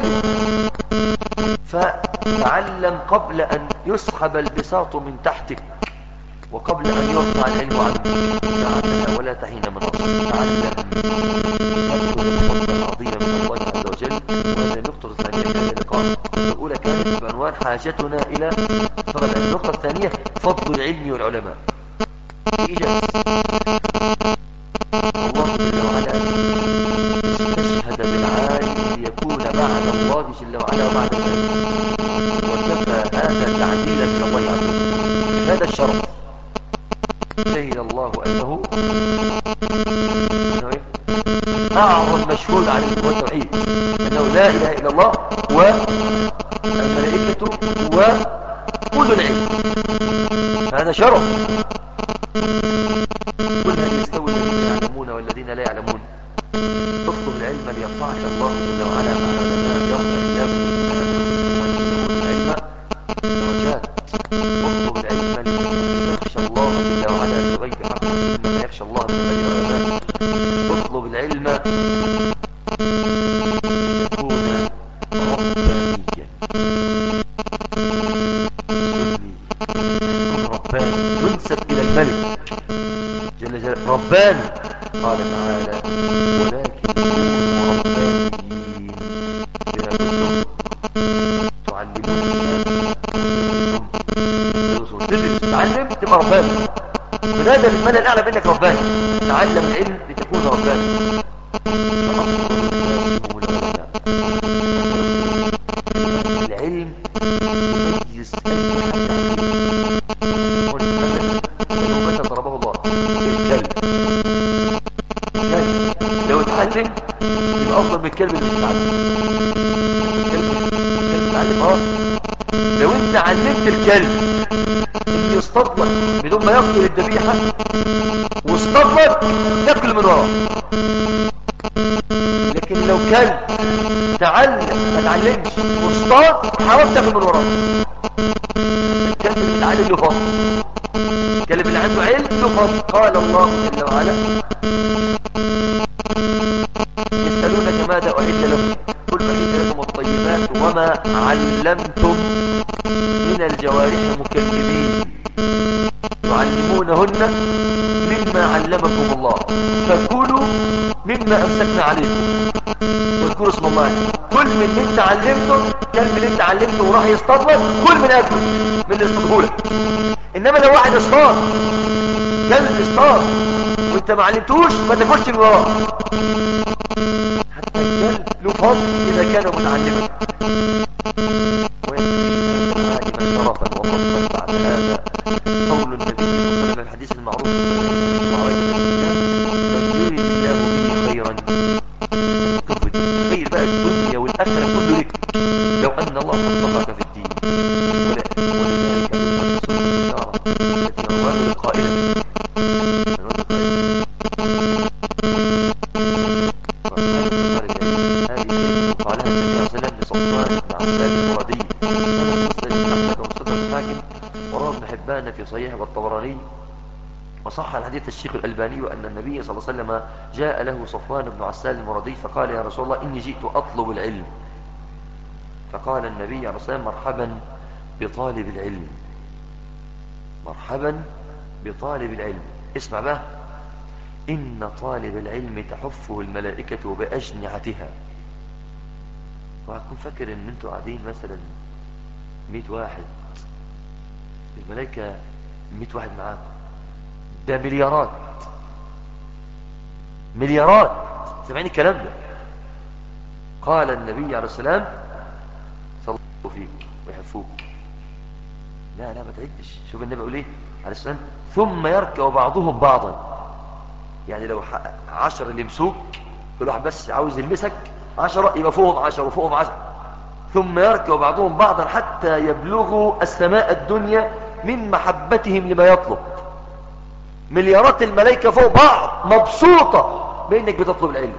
فتعلم قبل أن يسحب البساط من تحتك وقبل أن يرفع العلم عنك. تعلم ولا تحين من أصل. تعلم أدخل الفضل العظيم من الله عز وجل. وهذه النقطة الثانية في هذا اللقاء. الأولى كانت بعنوان حاجتنا إلى فقط. النقطة الثانية فضل العلم والعلماء. إيجاز الله جل وعلا استشهد بالعالم ليكون بعد الله جل وعلا وبعد العلم، وكفى هذا تعديلا من الله عز وجل. هذا الشرف شهد الله أنه أعظم مشهود عليه هو التوحيد، أنه لا إله إلا الله والملائكة وأولو العلم. هذا شرف. قل هل يستوي الذين يعلمون والذين لا يعلمون. اطلب العلم ليرفعك الله جل وعلا مع العلماء يوم القيامة. العلم درجات. اطلب العلم ليخشى الله جل وعلا بغير حق، إنما يخشى الله من العلماء. اطلب العلم لتكون ربانيا. رباني ينسب إلى الملك جل جلاله. رباني قال تعالى: ولكن كونوا ربانيين بما كنتم تعلمون الناس. تتعلم تبقى رباني. بنادى للملأ الأعلى بأنك رباني. تعلم العلم لتكون رباني. العلم يميز المتحدث. ضربه الله الكلب. لو اتعلم يبقى افضل من الكلب اللي بيتعلم. الكلب بيتعلم. لو انت علمت الكلب اللي يصطاد لك بدون ما يقتل الذبيحه واصطاد لك تاكل من وراه. لكن لو كلب تعلم ما تعلمش واصطاد حرام تاكل من وراه. الكلب اللي بيتعلم له فضل. الكلب اللي عنده علم له فضل. قال الله جل وعلا: يسألونك ماذا أحل لكم قل أحل لكم الطيبات وما علمتم من الجوارح مكلبين تعلمونهن مما علمكم الله فكلوا مما أمسكنا عليكم واذكروا اسم الله. كل من اللي انت علمته، كلب اللي انت علمته وراح يصطاد لك كل من أكله من اللي يصطادهولك. إنما لو واحد اصطاد كلب اصطاد وانت ما علمتوش ما تاكلش من وراه. حتى الكلب له فضل إذا كان متعلما. ويكفي عالما شرفا وفضلا بعد هذا قول النبي صلى الله عليه وسلم الحديث المعروف: من يريد الله به خيرا. تخرج خير بقى الدنيا والآخرة كله لك. لو أن وفقك في الدين. ولذلك الإشارة التي رواه القائلة قالها النبي صلى الله عليه وسلم لصفوان بن عسال المرادي وروى ابن حبان في صحيحه والطبراني. وصح الحديث الشيخ الألباني أن النبي صلى الله عليه وسلم جاء له صفوان بن عسال المرادي فقال يا رسول الله إني جئت أطلب العلم. فقال النبي عليه الصلاة والسلام مرحبا بطالب العلم، مرحبا بطالب العلم. اسمع بقى، إن طالب العلم تحفه الملائكة بأجنحتها. وهكون فاكر ان انتوا قاعدين مثلا 100 واحد، الملائكة 100 واحد معاكم، ده مليارات مليارات. سمعين الكلام ده؟ قال النبي عليه السلام صلوا فيك ويحفوك. لا ما تعدش. شوف النبي يقول ايه عليه السلام، ثم يركب بعضهم بعضا. يعني لو 10 اللي يمسوك، كل واحد بس عاوز يلمسك 10 يبقى فوقهم 10 وفوقهم 10. ثم يركب بعضهم بعضا حتى يبلغوا السماء الدنيا من محبتهم لما يطلب. مليارات الملائكة فوق بعض مبسوطة بأنك بتطلب العلم.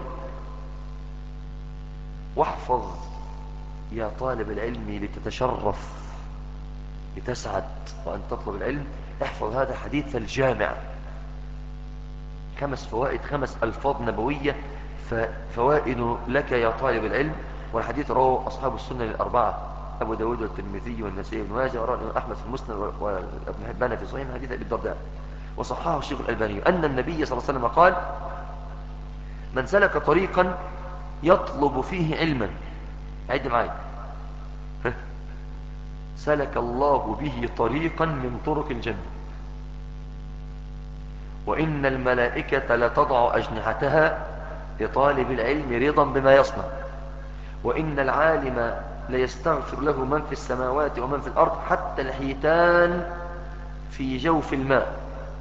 واحفظ يا طالب العلم لتتشرف لتسعد وأن تطلب العلم. احفظ هذا حديث الجامع، 5 فوائد، 5 ألفاظ نبوية، فوائد لك يا طالب العلم. والحديث رواه أصحاب السنن الأربعة، أبو داود والترمذي والنسائي بن ماجه ورواه أحمد في المسند وابن حبان في صحيح حديث أبي الدرداء. وصححه الشيخ الألباني أن النبي صلى الله عليه وسلم قال من سلك طريقا يطلب فيه علما، عد معي، سلك الله به طريقا من طرق الجنة. وإن الملائكة لتضع أجنحتها لطالب العلم رضا بما يصنع. وإن العالم ليستغفر له من في السماوات ومن في الأرض حتى الحيتان في جوف الماء.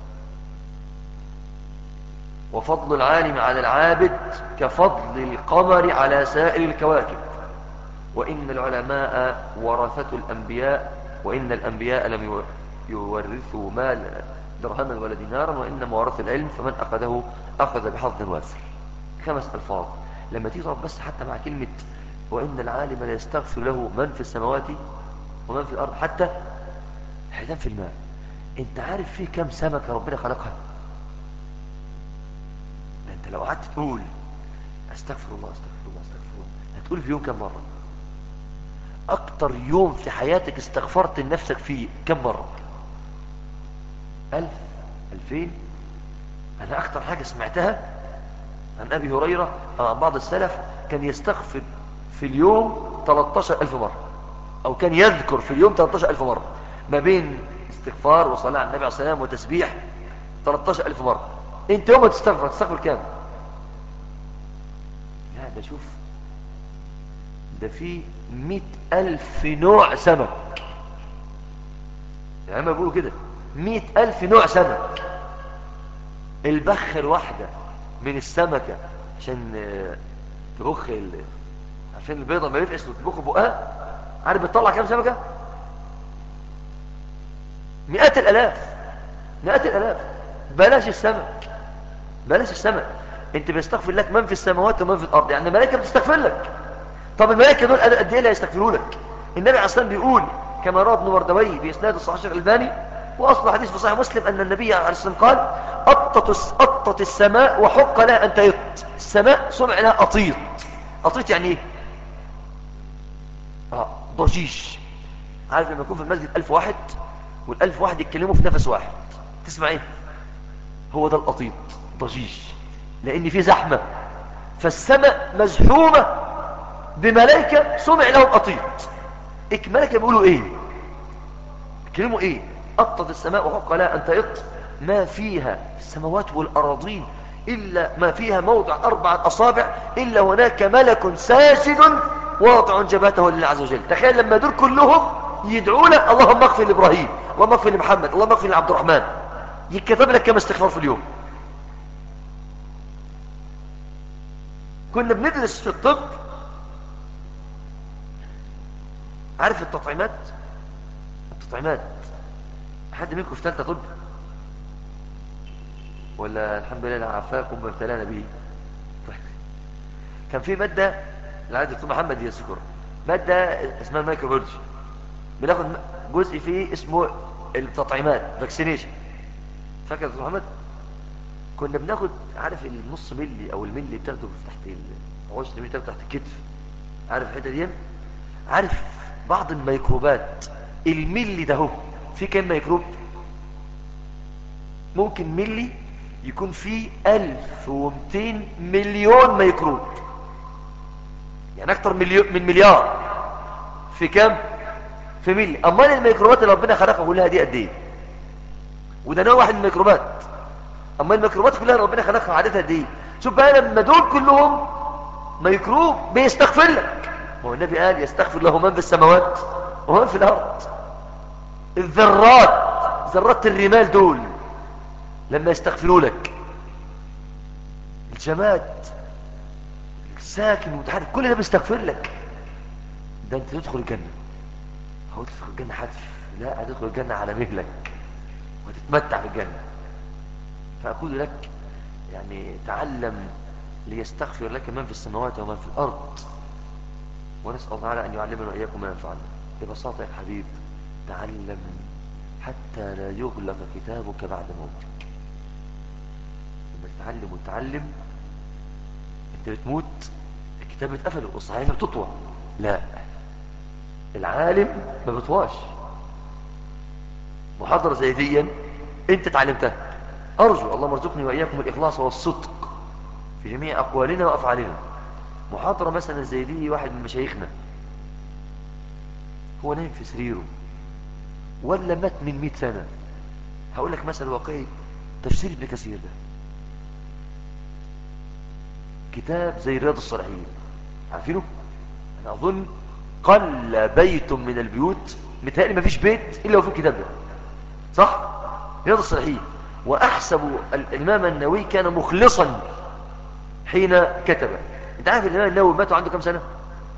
وفضل العالم على العابد كفضل القمر على سائر الكواكب. وإن العلماء ورثة الأنبياء، وإن الأنبياء لم يورثوا مال درهما ولا دينارا، وإنما ورث العلم فمن أخذه أخذ بحظ وافر. 5 ألفاظ. لما تضرب بس حتى مع كلمة وإن العالم لا يستغفر له من في السماوات ومن في الأرض حتى حيتان في الماء. انت عارف فيه كم سمكة ربنا خلقها؟ انت لو قعدت تقول استغفر الله استغفر الله استغفر الله، هتقول في يوم كم مرة؟ اكتر يوم في حياتك استغفرت لنفسك فيه كم مرة؟ 1000 2000؟ انا اكتر حاجة سمعتها عن ابي هريرة او عن بعض السلف كان يستغفر في اليوم 13000 مرة، او كان يذكر في اليوم 13000 مرة، ما بين استغفار وصلاة على النبي عليه الصلاة والسلام وتسبيح 13000 مرة. انت يوم تستغفر كام؟ لا ده شوف، ده في 100,000 نوع سمك. يعني ما بيقولوا كده 100,000 نوع سمك. البخة الواحدة من السمكة عشان تبخ عشان البيضة ما يفقس وتبخ بقها، عارف بتطلع كام سمكة؟ 100,000 100,000. بلاش السمك، بلاش السمك. انت بيستغفر لك من في السماوات ومن في الارض، يعني الملائكه بتستغفر لك. طب الملائكه دول قد ايه اللي هيستغفروا لك؟ النبي عليه الصلاه والسلام بيقول كما روى ابن مردوي باسناد الصحيح الالباني واصل حديث في صحيح مسلم ان النبي عليه الصلاه والسلام قال اطت السماء وحق لها ان تيط. السماء سمع لها اطيط. اطيط يعني ايه؟ ضجيج. عارف لما يكون في المسجد 1000 واحد وال1000 واحد يتكلموا في نفس واحد، تسمع ايه؟ هو ده الأطيط، ضجيج، لأن في زحمة. فالسماء مزحومة بملائكة سمع لهم أطيط. الملائكة بيقولوا ايه؟ يكلموا ايه؟ أطت السماء وحق لها أن تيط ما فيها السماوات والأراضين إلا ما فيها موضع 4 أصابع إلا هناك ملك ساجد واضع جبهته لله عز وجل. تخيل لما دول كلهم يدعون اللهم اغفر لإبراهيم، اللهم اغفر لمحمد، اللهم اغفر لعبد الرحمن، يكتب لك كم استغفار في اليوم. كنا بندرس في الطب عارف التطعيمات؟ التطعيمات، حد منكم في ثالثه طب ولا الحمد لله لا عافاكم وابتلانا به؟ طيب. كان في ماده العادة دكتور محمد يذكر، ماده اسمها الميكروبيولوجي، بناخد جزء فيه اسمه التطعيمات فاكسينيشن. فاكر يا دكتور محمد؟ كنا بناخد، عارف النص ملي او الملي بتاخده تحت 10 ملي بتاخده تحت الكتف، عارف الحته دي؟ عارف بعض الميكروبات الملي ده هو في كام ميكروب؟ ممكن ملي يكون فيه 1200 مليون ميكروب، يعني اكتر من مليار في كام؟ في ملي. امال الميكروبات اللي ربنا خلقها كلها دي قد ايه؟ وده نوع واحد من الميكروبات. اما الميكروبات كلها ربنا خلقها عادتها قد ايه؟ شوف بقى لما دول كلهم ميكروب بيستغفر لك، هو النبي قال يستغفر له من في السماوات ومن في الارض. الذرات، ذرات الرمال دول لما يستغفروا لك، الجماد الساكن وتحرك كل ده بيستغفر لك، ده انت تدخل الجنة. هو تدخل الجنة حتف؟ لا، هتدخل الجنة على مهلك وتتمتع بالجنة. فأقول لك يعني تعلم ليستغفر لك من في السماوات ومن في الأرض، ونسأل الله تعالى أن يعلمنا وإياكم ما ينفعنا. ببساطة يا حبيب، تعلم حتى لا يغلق كتابك بعد موتك. لما تتعلم وتتعلم انت بتموت الكتاب بيتقفل والصحيفة بتطوى. لا، العالم ما بيطواش. محاضرة زي دي انت تعلمتها، ارجو اللهم ارزقني واياكم الاخلاص والصدق في جميع اقوالنا وافعالنا. محاضرة مثلا زي دي، واحد من مشايخنا هو نايم في سريره ولا مات من 100 سنة، هقول لك مثل واقعي. تفسير ابن كثير ده كتاب زي رياض الصالحين، عارفينه؟ انا اظن قل بيت من البيوت، متهيألي ما فيش بيت الا وفيه الكتاب ده، صح؟ رياض الصالحين. واحسب الامام النووي كان مخلصا حين كتبه. انت عارف الامام النووي مات عنده كم سنة؟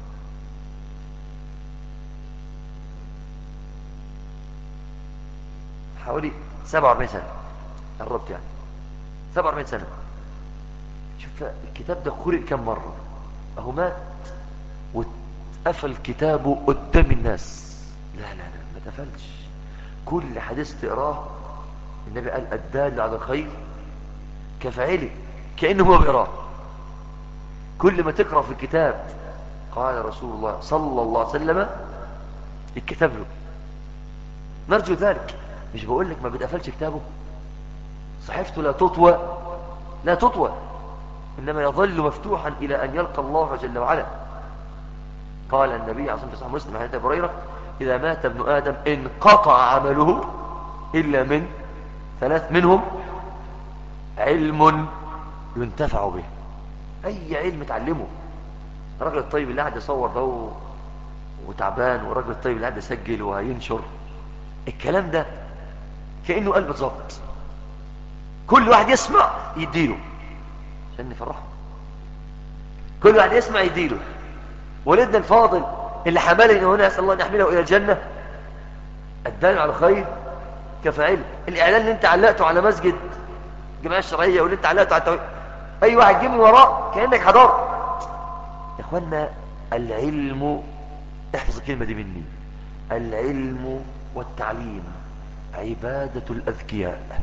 حوالي 47 سنة، قربت يعني 47 سنة. شوف الكتاب ده قرئ كم مرة، اهو مات واتقفل كتابه قدام الناس. لا لا لا، ما اتقفلش. كل حديث تقراه النبي قال الدال على الخير كفاعله، كأنه هو بيقراه. كل ما تقرأ في الكتاب قال رسول الله صلى الله عليه وسلم اتكتب له. نرجو ذلك. مش بقول لك ما بيتقفلش كتابه، صحيفته لا تطوى، لا تطوى، إنما يظل مفتوحا إلى أن يلقى الله جل وعلا. قال النبي عليه الصلاة والسلام مسلم حديث أبي هريرة إذا مات ابن آدم انقطع عمله إلا من 3، منهم علم ينتفع به. أي علم تعلمه. الراجل الطيب اللي قاعد يصور ده وتعبان، والراجل الطيب اللي قاعد يسجل وهينشر الكلام ده كأنه قلب ظبط، كل واحد يسمع يديله عشان نفرحه. كل واحد يسمع يديله. ولدنا الفاضل اللي حملني هنا أسأل الله أن يحمله إلى الجنة، الدال على الخير كفاعله. الإعلان اللي أنت علقته على مسجد الجمعية الشرعية واللي أنت علقته على التوحيد، أي واحد جه من وراه كأنك حضرت. يا إخوانا العلم، احفظ الكلمة دي مني، العلم والتعليم عبادة الأذكياء.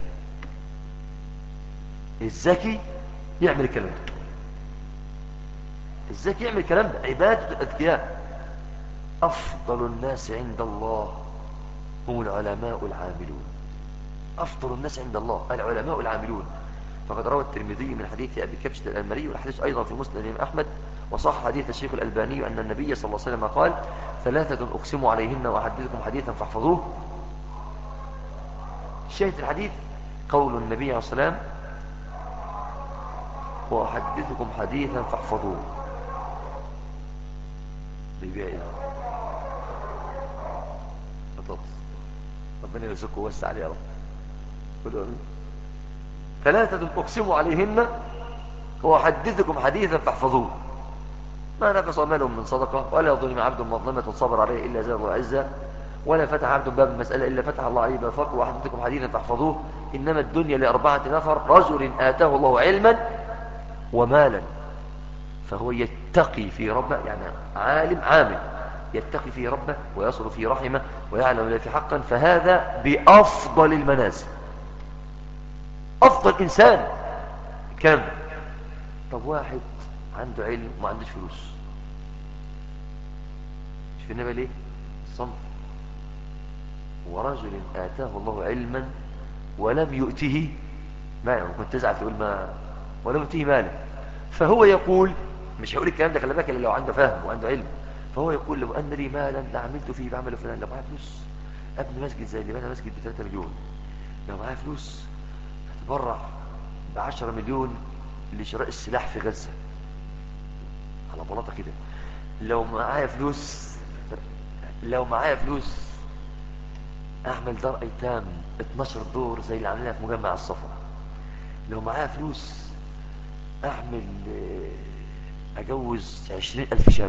الذكي يعمل الكلام ده، الذكي يعمل الكلام ده، عبادة الأذكياء. أفضل الناس عند الله هم العلماء العاملون. أفضل الناس عند الله العلماء العاملون. فقد روى الترمذي من حديث أبي كبشة الأنمري، والحديث أيضا في مسند الإمام أحمد، وصح حديث الشيخ الألباني أن النبي صلى الله عليه وسلم قال 3 أقسم عليهن وأحدثكم حديثا فاحفظوه. شاهد الحديث قول النبي عليه الصلاة والسلام وأحدثكم حديثا فاحفظوه. بيبيع ايه؟ بطاطس. ربنا يرزقه ووسع عليه يا رب. قولوا امين. 3 أقسم عليهن وأحدثكم حديثا فاحفظوه. ما نقص مال من صدقة ولا ظلم عبد مظلمة صبر عليه إلا زاد الله عزة، ولا فتح عبد باب المسألة إلا فتح الله عليه باب فقر. وأحدثكم حديثا فاحفظوه: إنما الدنيا لأربعة نفر: رجل آتاه الله علما ومالا فهو يتقي في ربه، يعني عالم عامل يتقي في ربه ويصل في رحمه ويعلم لا في حقا، فهذا بأفضل المنازل. أفضل إنسان كم؟ طب واحد عنده علم وما عندوش فلوس، شوف النبي ليه الصنف: ورجل آتاه الله علما ولم يؤته مالا. كنت تزعل تقول ما ولم يؤته مالا، فهو يقول، مش هقول الكلام ده خلي بالك الا لو عنده فهم وعنده علم، فهو يقول: لو ان لي مالا لعملت فيه بعمل فلان. لو معايا فلوس ابني مسجد زي اللي بنى مسجد ب3 مليون. لو معايا فلوس هتبرع ب10 مليون لشراء السلاح في غزة على بلاطة كده. لو معايا فلوس اعمل دار ايتام 12 دور زي اللي عاملينها في مجمع الصفا. لو معايا فلوس اعمل اجوز 20,000 شاب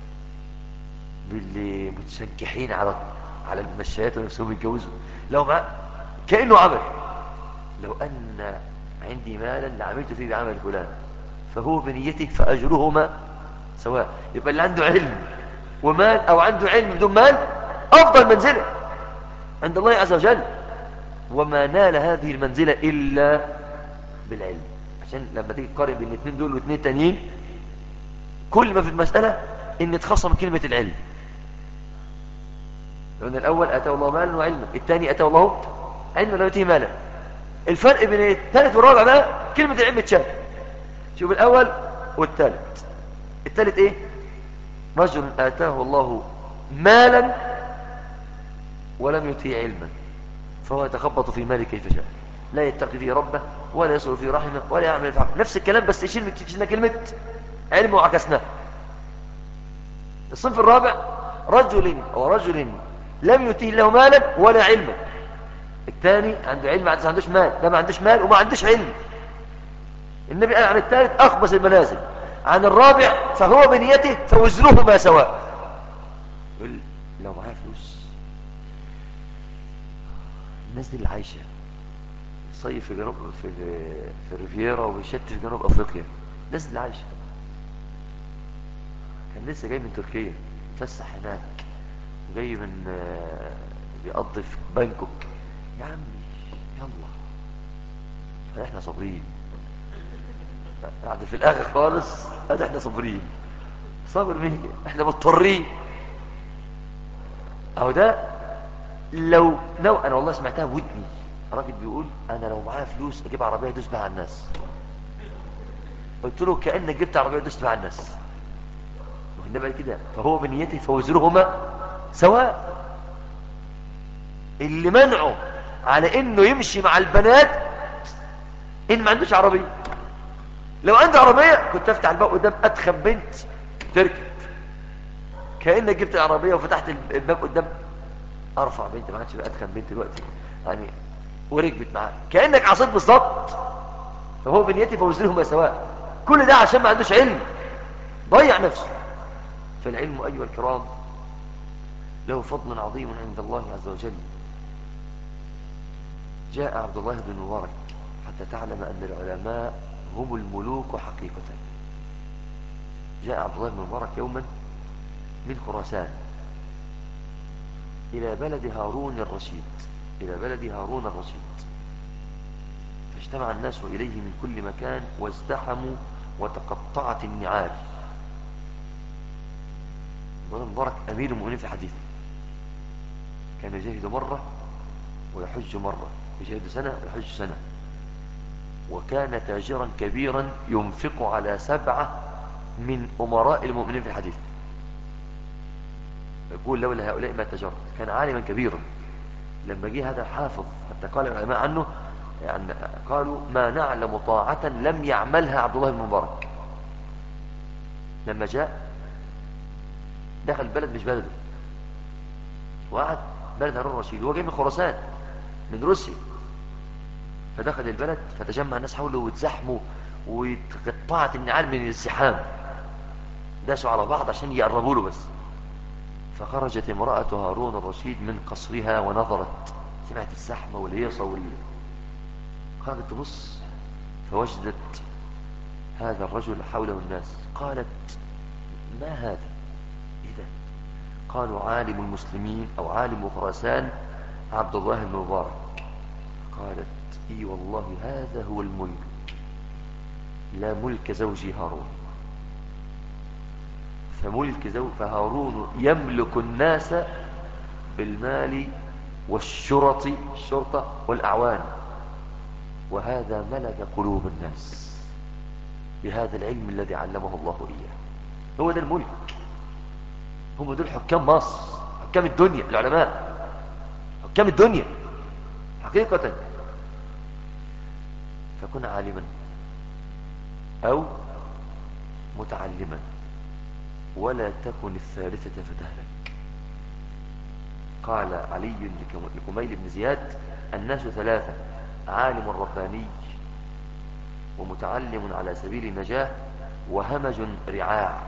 باللي متسنكحين على المشايات ونفسهم يتجوزوا. لو معايا كأنه عمل. لو ان عندي مالا لعملت فيه بعمل فلان فهو بنيته فاجرهما سواء. يبقى اللي عنده علم ومال او عنده علم بدون مال افضل منزله عند الله عز وجل، وما نال هذه المنزلة إلا بالعلم. عشان لما تيجي تقارن بين الاثنين دول واثنين تانيين، كل ما في المسألة ان تخصم كلمة العلم. لأن الأول أتاه الله مالا وعلما، الثاني أتاه الله علما لا يؤتيه مالا. الفرق بين الثالث والرابع بقى كلمة العلم تشال. شوف الأول والثالث. الثالث إيه؟ رجل آتاه الله مالا ولم يؤتيه علما فهو يتخبط في ماله كيف شاء، لا يتقي فيه ربه ولا يصل في رحمه ولا يعمل في حقه. نفس الكلام بس شلنا كلمة علم وعكسناها. الصنف الرابع: رجل لم يؤتيه له مالا ولا علما. الثاني عنده علم ما عندوش مال، لا ما عندوش مال وما عندوش علم. النبي قال عن الثالث: أخبث المنازل. عن الرابع: فهو بنيته فوزرهما سواء. يقول لو معاه فلوس، الناس دي اللي عايشة صيف في جنوب في ريفيرا وبيشت في جنوب أفريقيا، الناس اللي عايشة. كان لسه جاي من تركيا تفسح هناك، وجاي من بيقضي في بانكوك. يا عمي يلا احنا صابرين بعد في الاخر خالص. احنا صابرين. صابر مين؟ احنا مضطرين. اهو ده. لو انا والله سمعتها بودني، راجل بيقول: انا لو معايا فلوس اجيب عربيه ادوس بها على الناس. قلت له: كانك جبت عربيه ادوس بها على الناس. والنبي قال كده: فهو بنيته فوزرهما سواء. اللي منعه على انه يمشي مع البنات ان ما عندوش عربيه. لو عنده عربيه كنت افتح الباب قدام ادخن بنت تركب، كانك جبت العربيه وفتحت الباب قدام ارفع بنت، ما عادش بقى ادخن بنت دلوقتي يعني، وركبت معاه كانك عصيت بالظبط. فهو بنيتي فوزرهما سواء. كل ده عشان ما عندوش علم، ضيع نفسه. فالعلم ايها الكرام له فضل عظيم عند الله عز وجل. جاء عبد الله بن مبارك حتى تعلم ان العلماء هم الملوك حقيقة. جاء عبد الله بن مبارك يوما من خراسان إلى بلد هارون الرشيد، فاجتمع الناس إليه من كل مكان وازدحموا وتقطعت النعال. عبد الله بن مبارك أمير المؤمنين في الحديث، كان يجاهد مرة ويحج مرة، يجاهد سنة ويحج سنة، وكان تاجرا كبيرا ينفق على 7 من أمراء المؤمنين في الحديث. يقول: لولا هؤلاء ما تجرت. كان عالما كبيرا. لما جه هذا الحافظ حتى قال العلماء عنه، يعني قالوا: ما نعلم طاعة لم يعملها عبد الله بن مبارك. لما جاء دخل البلد مش بلده، وقعد بلد هارون الرشيد، وهو جاي من خراسان من روسيا. فدخل البلد فتجمع الناس حوله واتزحموا واتقطعت النعال من الزحام. داسوا على بعض عشان يقربوا له بس. فخرجت امرأة هارون الرشيد من قصرها ونظرت، سمعت الزحمة والهيصة خرجت تبص فوجدت هذا الرجل حوله الناس. قالت ما هذا؟ إيه ده؟ قالوا عالم المسلمين أو عالم خراسان عبد الله بن مبارك. قالت اي والله هذا هو الملك، لا ملك زوجي هارون. فهارون يملك الناس بالمال الشرطة والأعوان، وهذا ملك قلوب الناس بهذا العلم الذي علمه الله إياه. هو ده الملك، هم دول حكام مصر، حكام الدنيا، العلماء حكام الدنيا حقيقة. فكن عالما أو متعلما، ولا تكن الثالثة فتهلك. قال علي لكميل بن زياد الناس ثلاثة: عالم رباني، ومتعلم على سبيل النجاة، وهمج رعاع،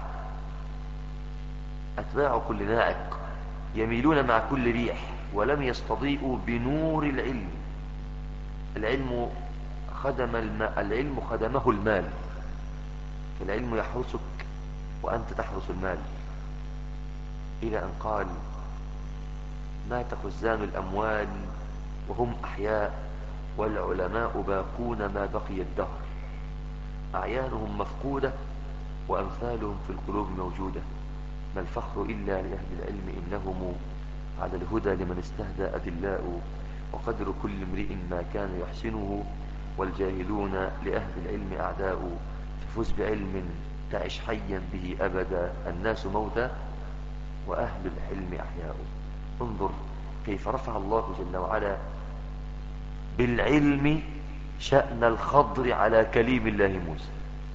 أتباع كل ناعق يميلون مع كل ريح، ولم يستضيئوا بنور العلم. العلم خدمه المال، فالعلم يحرسك وأنت تحرس المال. إلى أن قال: مات خزان الأموال وهم أحياء، والعلماء باقون ما بقي الدهر، أعيانهم مفقودة وأمثالهم في القلوب موجودة، ما الفخر إلا لأهل العلم، إنهم على الهدى لمن استهدى أدلاء، وقدر كل امرئ ما كان يحسنه، والجاهلون لأهل العلم أعداء، ففز بعلم تعش حيا به أبدا، الناس موتى وأهل العلم أحياء. انظر كيف رفع الله جل وعلا بالعلم شأن الخضر على كليم الله موسى.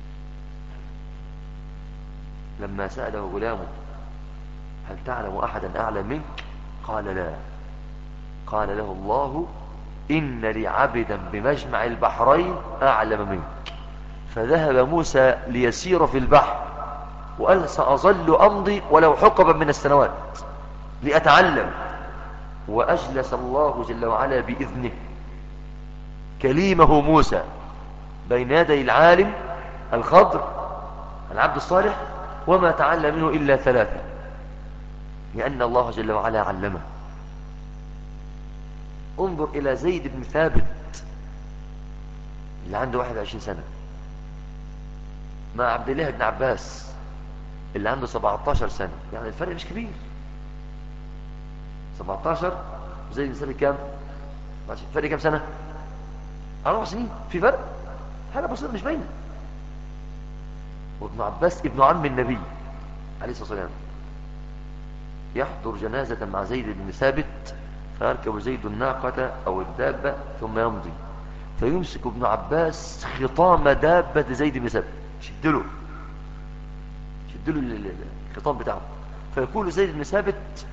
لما سأله غلامه: هل تعلم أحدا أعلم منك؟ قال: لا. قال له الله: إن لي عبدا بمجمع البحرين أعلم منك. فذهب موسى ليسير في البحر وقال: سأظل أمضي ولو حقبا من السنوات لأتعلم. وأجلس الله جل وعلا بإذنه كليمه موسى بين يدي العالم الخضر العبد الصالح، وما تعلم منه إلا ثلاثة، لأن الله جل وعلا علمه. انظر إلى زيد بن ثابت اللي عنده 21 سنة، مع عبد الله بن عباس اللي عنده 17 سنة، يعني الفرق مش كبير. 17 زيد بن ثابت كام؟ فرق كام سنة؟ 4 سنين في فرق، حاجة بسيطة مش باينة. وابن عباس ابن عم النبي عليه الصلاة والسلام يحضر جنازة مع زيد بن ثابت، فيركب زيد الناقة أو الدابة ثم يمضي، فيمسك ابن عباس خطام دابة زيد بن ثابت، شدله الخطام بتاعه، فيقول زيد بن ثابت: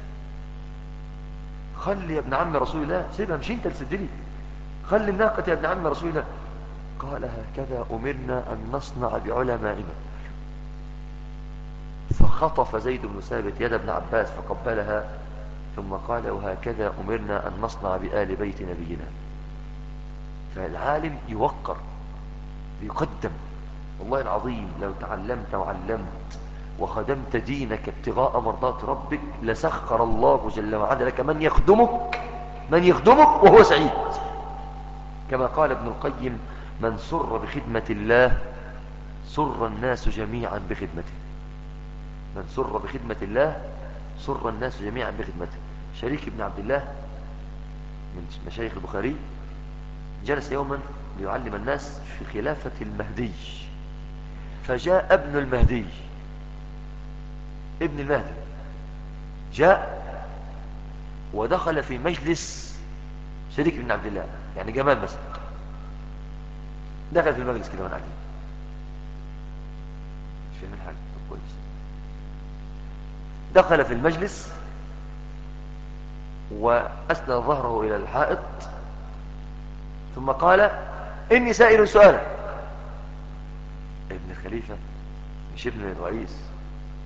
خلي يا ابن عم رسول الله، سيبها، مش انت اللي تسدلي، خلي الناقة يا ابن عم رسول الله. قال: هكذا أمرنا أن نصنع بعلمائنا. فخطف زيد بن ثابت يد ابن عباس فقبلها، ثم قال: وهكذا أمرنا أن نصنع بآل بيت نبينا. فالعالم يوقر يقدم. والله العظيم لو تعلمت وعلمت وخدمت دينك ابتغاء مرضات ربك، لسخر الله جل وعلا لك من يخدمك وهو سعيد. كما قال ابن القيم: من سر بخدمة الله سر الناس جميعا بخدمته. من سر بخدمة الله سر الناس جميعا بخدمته. شريك بن عبد الله من مشايخ البخاري جلس يوما ليعلم الناس في خلافة المهدي، فجاء ابن المهدي، ابن المهدي جاء ودخل في مجلس شريك بن عبد الله، يعني جمال مثلا، دخل في المجلس كده وانا قاعدين مش فاهمين حاجه. طب كويس. دخل في المجلس واسند ظهره الى الحائط، ثم قال: اني سائل سؤالا. ابن الخليفه مش ابن الرئيس،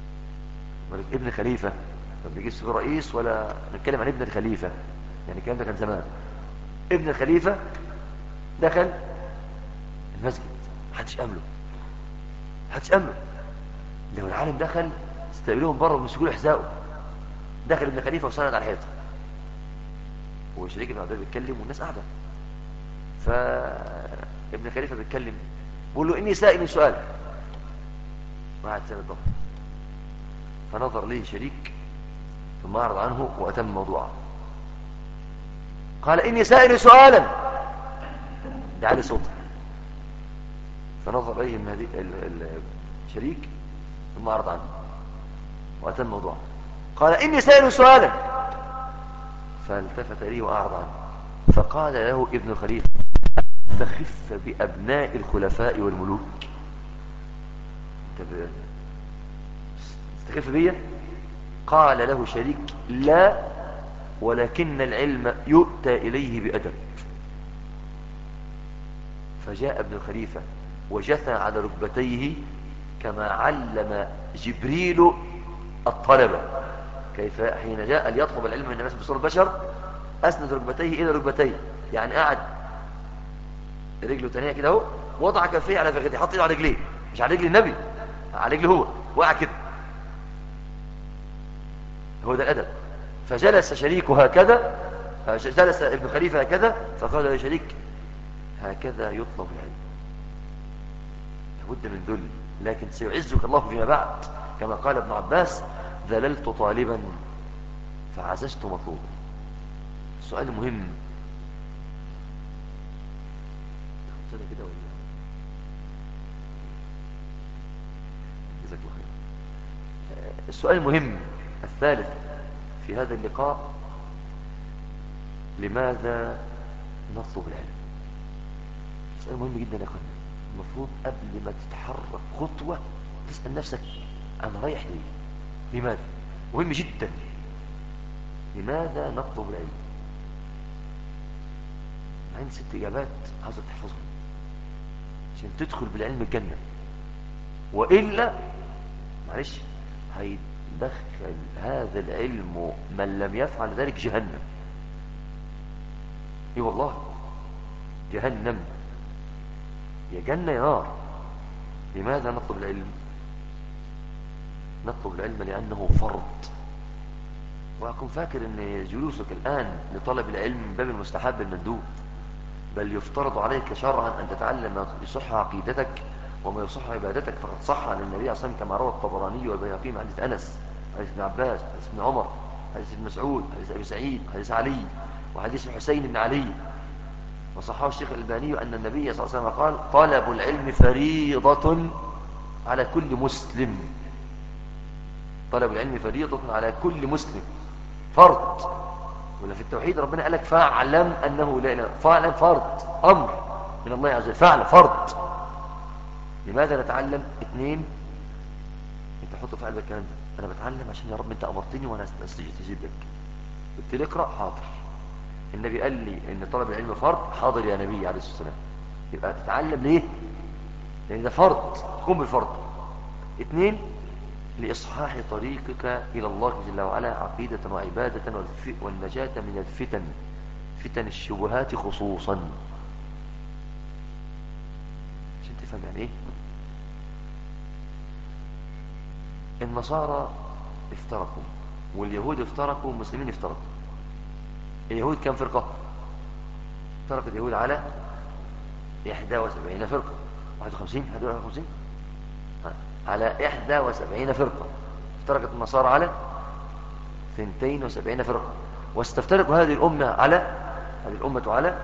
ابن خليفة ما بيجيش في رئيس ولا نتكلم عن ابن الخليفة، يعني الكلام ده كان زمان. ابن الخليفة دخل المسجد، محدش أمله، محدش أمله. لو العالم دخل استقبلوهم بره ومسكوا له حذاءه. دخل ابن خليفة وسند على الحيطة، وشريك ابن عبد الله بيتكلم والناس قاعدة. فابن خليفة بيتكلم بيقول له إني سائل سؤال، وقعد سند ضغط. فنظر ليه شريك ثم أعرض عنه وأتم موضوعه. قال إني سائل سؤالا، دعا لي صوته. فنظر إليه الشريك ثم أعرض عنه وأتم موضوعه. قال إني سائل سؤالا، فالتفت إليه وأعرض عنه. فقال له ابن الخليفة تخف بأبناء الخلفاء والملوك، تخف بيا؟ قال له شريك لا، ولكن العلم يؤتى إليه بأدب. فجاء ابن الخليفة وجثى على ركبتيه كما علم جبريل الطلبة، كيف حين جاء ليطلب العلم من الناس بصورة بشر أسند ركبتيه إلى ركبتيه، يعني قاعد رجله تانية كده اهو، وضع كفيه على فخذه، حط ايده على رجليه، مش على رجل النبي، على رجله هو، وقع كده. هو ده الأدب. فجلس شريك هكذا، جلس ابن خليفة هكذا، فقال له شريك هكذا يطلب العلم، لابد من ذل، لكن سيعزك الله فيما بعد، كما قال ابن عباس ذللت طالبا فعززت مطلوبا. السؤال مهم كده ولا جزاك الله خير. السؤال المهم الثالث في هذا اللقاء: لماذا نطلب العلم؟ سؤال مهم جدا يا اخوانا. المفروض قبل ما تتحرك خطوة تسأل نفسك انا رايح ليه؟ لماذا؟ مهم جدا. لماذا نطلب العلم؟ عندي 6 إجابات عاوزك تحفظهم عشان تدخل بالعلم الجنة، وإلا معلش هيدخل هذا العلم من لم يفعل ذلك جهنم. اي والله، جهنم، يا جنة يا نار. لماذا نطلب العلم؟ نطلب العلم لأنه فرض. وأكون فاكر أن جلوسك الآن لطلب العلم من باب المستحب المندوب، بل يفترض عليك شرعا أن تتعلم ما يصح عقيدتك وما يصح عبادتك. فقد صح عن النبي صلى الله عليه وسلم كما روى الطبراني والبيهقي من حديث أنس، حديث ابن عباس، حديث ابن عمر، حديث ابن مسعود، حديث أبي سعيد، حديث علي، وحديث الحسين بن علي، وصححه الشيخ الألباني أن النبي صلى الله عليه وسلم قال طلب العلم فريضة على كل مسلم. طلب العلم فريضة على كل مسلم، فرض. ولا في التوحيد ربنا قال لك فاعلم أنه لا إله، فاعلم فرض، أمر من الله عز وجل، فاعلم فرض. لماذا نتعلم؟ 2، انت حط في قلبك الكلام ده، انا بتعلم عشان يا رب انت امرتني وانا استجيب لك. قلت لي اقرا، حاضر. النبي قال لي ان طلب العلم فرض، حاضر يا نبي عليه الصلاه والسلام. يبقى تتعلم ليه؟ لان ده فرض، قم بالفرض. 2، لاصحاح طريقك الى الله جل وعلا عقيده وعباده والنجاه من الفتن، فتن الشبهات خصوصا، عشان تفهم يعني ايه. النصارى افترقوا واليهود افترقوا والمسلمين افترقوا. اليهود كم فرقة؟ افترقت اليهود على 71 فرقة. 51 على 71 فرقة. افترقت النصارى على 72 فرقة. واستفترق هذه الأمة على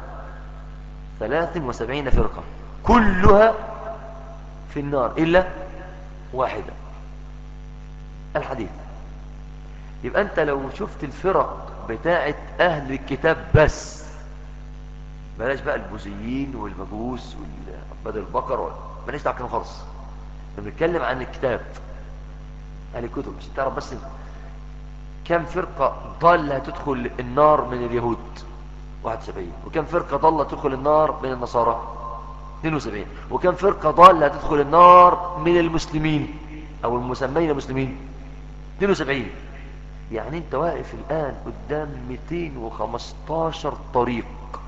73 فرقة، كلها في النار إلا واحدة، الحديث. يبقى أنت لو شفت الفرق بتاعت أهل الكتاب بس، بلاش بقى البوذيين والمجوس والعباد البقر، بلاش دعوة كلام خالص، بنتكلم عن الكتاب، عن الكتب، عشان تعرف بس كم فرقة ضالة تدخل النار من اليهود 71، وكم فرقة ضالة تدخل النار من النصارى 72، وكم فرقة ضالة تدخل النار من المسلمين أو المسمين المسلمين 72. يعني انت واقف الآن قدام 215 طريق،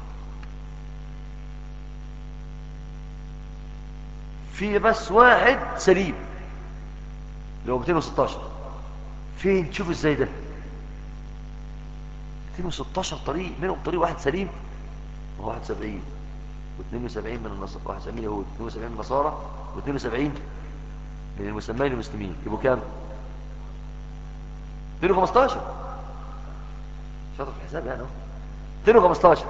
في بس واحد سليم اللي هو 216. فين؟ تشوف ازاي ده 216 طريق منهم طريق واحد سليم، وهو 71 و72 من النصارى، 71 يهود، 72 من النصارى، و72 من المسلمين المسلمين، يبقوا كام؟ 215. شاطر في الحساب يعني اهو. 215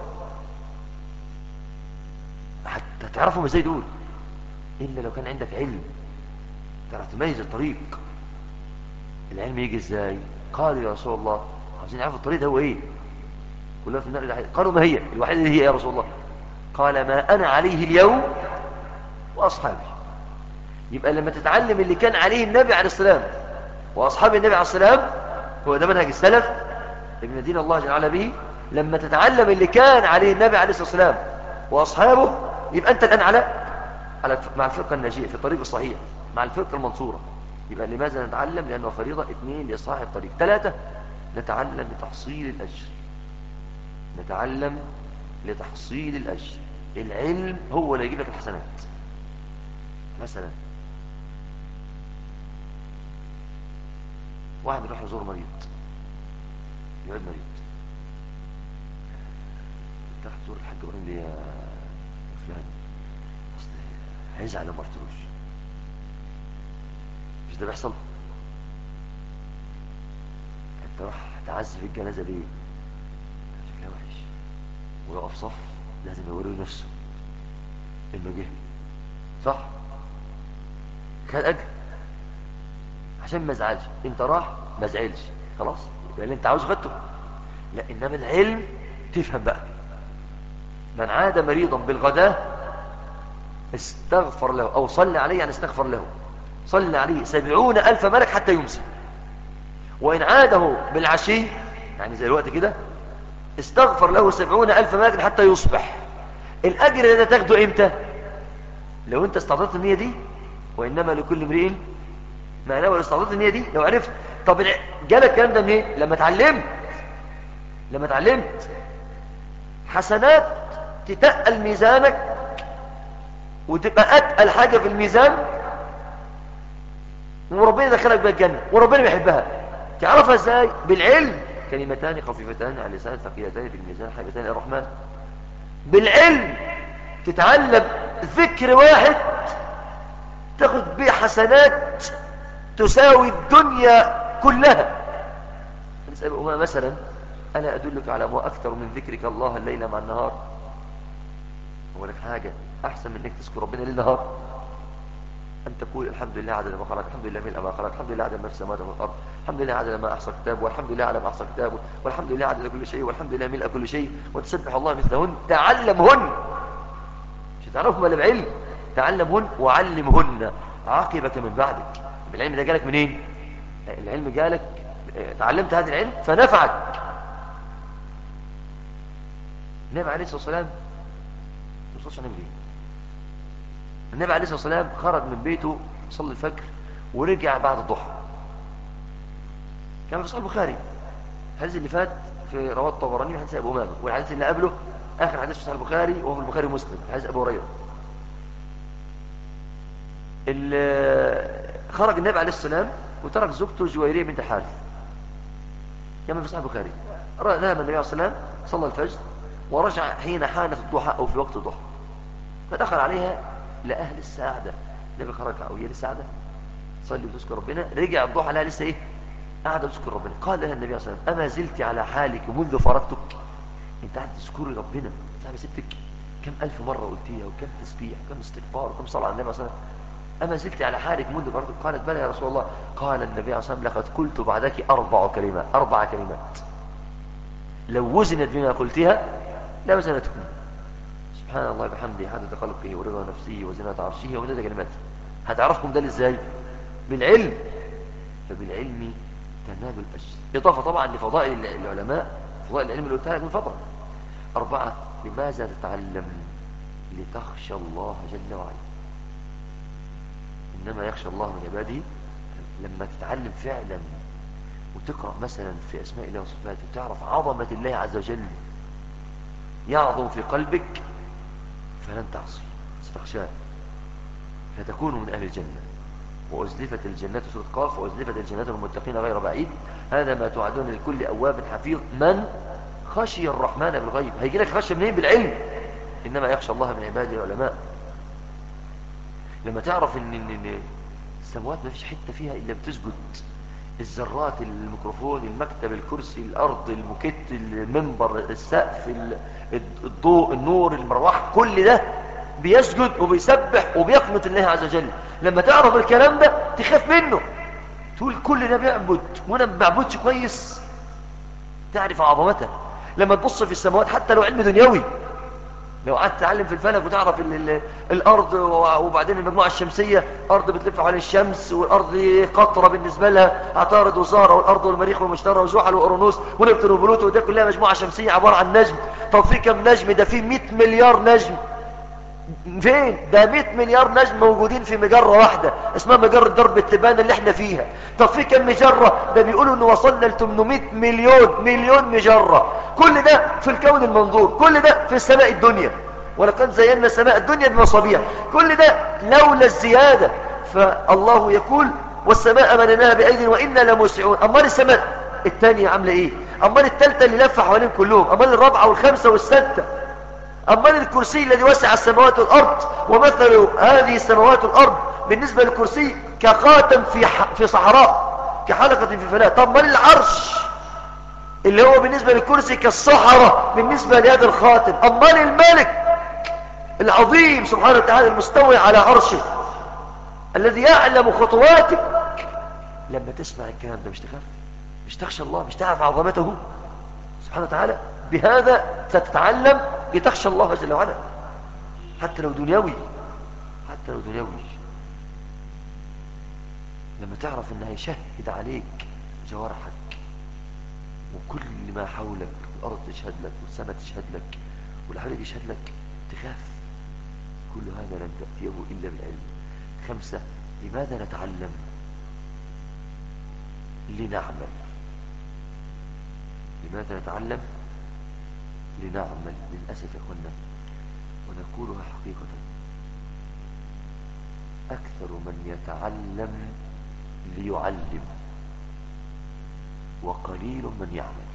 حتى تعرفهم ازاي دول، الا لو كان عندك علم تعرف تميز الطريق. العلم يجي ازاي؟ قالوا يا رسول الله عايزين نعرف الطريق ده هو ايه، كلها في النار الوحيد. قالوا ما هي الوحيدة اللي هي يا رسول الله؟ قال ما انا عليه اليوم واصحابي. يبقى لما تتعلم اللي كان عليه النبي عليه السلام واصحاب النبي عليه السلام، هو ده منهج السلف ابن دين الله جل وعلا به. لما تتعلم اللي كان عليه النبي عليه الصلاه والسلام واصحابه، يبقى انت الان مع الفرقه الناجيه في الطريق الصحيح، مع الفرقه المنصوره. يبقى لماذا نتعلم؟ لانه فريضه. 2 لاصلاح الطريق. 3 نتعلم لتحصيل الاجر. نتعلم لتحصيل الاجر. العلم هو اللي يجيب لك الحسنات. مثلا واحد يروح يزور مريض، يقعد مريض، تروح تزور الحاج ابراهيم ليه يا فلان؟ اصل هيزعل لو ما رحتلوش. مش ده بيحصل؟ انت راح تعزي في الجنازه ليه؟ شكلها وحش، ويقف صف لازم يوري نفسه انه جه، صح؟ خد اجر عشان ما ازعلش. انت راح ما زعلش، خلاص يبقى اللي انت عاوز خدته. لا، انما العلم تفهم بقى. من عاد مريضا بالغداة استغفر له، او صلى عليه يعني استغفر له، صلى عليه 70,000 ملك حتى يمسي. وان عاده بالعشي يعني زي الوقت كده استغفر له 70,000 ملك حتى يصبح. الاجر اللي انت تاخده امتى؟ لو انت استعطيت النية دي، وانما لكل امرئ ما نوى. استعطيت النية دي لو عرفت. طب جالك الكلام ده منين؟ لما اتعلمت حسنات تتقل ميزانك وتبقى اتقل حاجة في الميزان، وربنا يدخلك بها الجنة وربنا بيحبها. تعرفها ازاي؟ بالعلم. كلمتان خفيفتان على اللسان ثقيلتان في الميزان حبيبتان الى الرحمن. بالعلم تتعلم ذكر واحد تاخد بيه حسنات تساوي الدنيا كلها. نسأل مثلا ألا أدلك على ما أكثر من ذكرك الله الليل مع النهار؟ هو لك حاجة أحسن من أنك تذكر ربنا ليل نهار؟ أن تقول الحمد لله عدد ما خلق، الحمد لله ملء ما خلق، الحمد لله عدد ما في السماوات والأرض، الحمد لله عدد ما أحصى كتابه، والحمد لله على ما أحصى كتابه، والحمد لله عدد كل شيء، والحمد لله ملء كل شيء، وتسبح الله مثلهن. تعلمهن، مش تعرفهم إلا بعلم. تعلمهن وعلمهن عاقبك من بعدك. العلم ده جالك منين؟ العلم جالك، تعلمت هذا العلم فنفعك. النبي عليه الصلاة والسلام النبي عليه الصلاة والسلام خرج من بيته صلى الفجر ورجع بعد الضحى. كان في صحيح البخاري. الحديث اللي فات في رواه الطبراني وحديث ابو امامه، والحديث اللي قبله اخر حديث في صحيح البخاري وهو في البخاري ومسلم، حديث ابو هريره. خرج النبي عليه السلام وترك زوجته جويريه بنت حارث كما في صحيح البخاري. نام النبي عليه السلام صلى الفجر ورجع حين حانت الضحى او في وقت الضحى، فدخل عليها لأهل السعادة. النبي خرج أو هي للسعادة صلي وتذكر ربنا، رجع الضحى لها لسه قاعدة تذكر ربنا. قال لها النبي صلى الله عليه وسلم أما زلت على حالك منذ فرقتك؟ انت قاعد تذكري ربنا صاحب ستك كم ألف مرة قلتيها، وكم تسبيح وكم استغفار وكم صلاة على النبي صلى الله عليه وسلم. أما زلت على حالك منذ فرقتك؟ قالت بلى يا رسول الله. قال النبي صلى الله عليه وسلم لقد قلت بعدك 4 كلمات لو وزنت بما قلتها لوزنتكم. سبحان الله بحمده عدد خلقه ورضا نفسه وزنة عرشه ومدد كلماته. هتعرفكم ده ازاي؟ بالعلم. فبالعلم تنال الأجر، إضافة طبعا لفضائل العلماء، فضائل العلم اللي قلتها لك من فضل. 4 لماذا تتعلم؟ لتخشى الله جل وعلا. إنما يخشى الله من عباده. لما تتعلم فعلا وتقرأ مثلا في أسماء الله وصفاته وتعرف عظمة الله عز وجل يعظم في قلبك، فلن تعصي، استخشاه، فتكون من أهل الجنة. وأزلفت الجنات، سورة قاف، وأزلفت الجنات للمتقين غير بعيد، هذا ما توعدون لكل أواب حفيظ من خشي الرحمن بالغيب. هيجي لك خشية منين؟ بالعلم. إنما يخشى الله من عباده العلماء. لما تعرف إن السماوات ما فيش حتة فيها إلا بتسجد، الذرات، الميكروفون، المكتب، الكرسي، الأرض، المكت، المنبر، السقف، الضوء، النور، المروحة، كل ده بيسجد وبيسبح وبيقنط الله عز وجل. لما تعرف الكلام ده تخاف منه، تقول كل ده بيعبد وانا ما بعبدش كويس، تعرف عظمته. لما تبص في السماوات حتى لو علم دنيوي، لو قعدت تتعلم في الفلك وتعرف الارض، وبعدين المجموعه الشمسيه ارض بتلف حوالين الشمس، والارض قطره بالنسبه لها عطارد وزهره، والارض والمريخ والمشتري وزحل واورانوس ونبتون وبلوتو، وده كلها مجموعه شمسيه عباره عن نجم. طب في كم نجم؟ ده في 100 مليار نجم. فين ده؟ 100 مليار نجم موجودين في مجرة واحدة اسمها مجرة درب التبانة اللي احنا فيها. طب في كم مجرة؟ ده بيقولوا انه وصلنا ل 800 مليون مجرة. كل ده في الكون المنظور، كل ده في السماء الدنيا، ولقد زينا سماء الدنيا بمصابيح. كل ده لولا الزيادة. فالله يقول والسماء بنيناها بأيد وإنا لموسعون. امال السماء الثانية عاملة ايه؟ امال الثالثة اللي لفة حوالين كلهم؟ امال الرابعة والخامسة والسادسة؟ أمال الكرسي الذي وسع السماوات والأرض؟ ومثل هذه السماوات والأرض بالنسبة للكرسي كخاتم في صحراء، كحلقة في فلاة. طب ما العرش اللي هو بالنسبة للكرسي كالصحراء بالنسبة لهذا الخاتم؟ أمال الملك العظيم سبحانه وتعالى المستوي على عرشه الذي يعلم خطواتك، لما تسمع الكلام ده مش تخاف؟ مش تخشى الله؟ مش تعرف عظمته سبحانه وتعالى؟ بهذا ستتعلم لتخشى الله جل وعلا، حتى لو دنيوي، حتى لو دنيوي. لما تعرف انه هيشهد عليك جوارحك وكل ما حولك، الارض تشهد لك والسماء تشهد لك والحوالي تشهد لك، تخاف. كل هذا لن تأتيه إلا بالعلم. 5. لماذا نتعلم؟ لنعمل. لماذا نتعلم؟ لنعمل. للأسف يا أخوانا، ونقولها حقيقة، أكثر من يتعلم ليعلم وقليل من يعمل.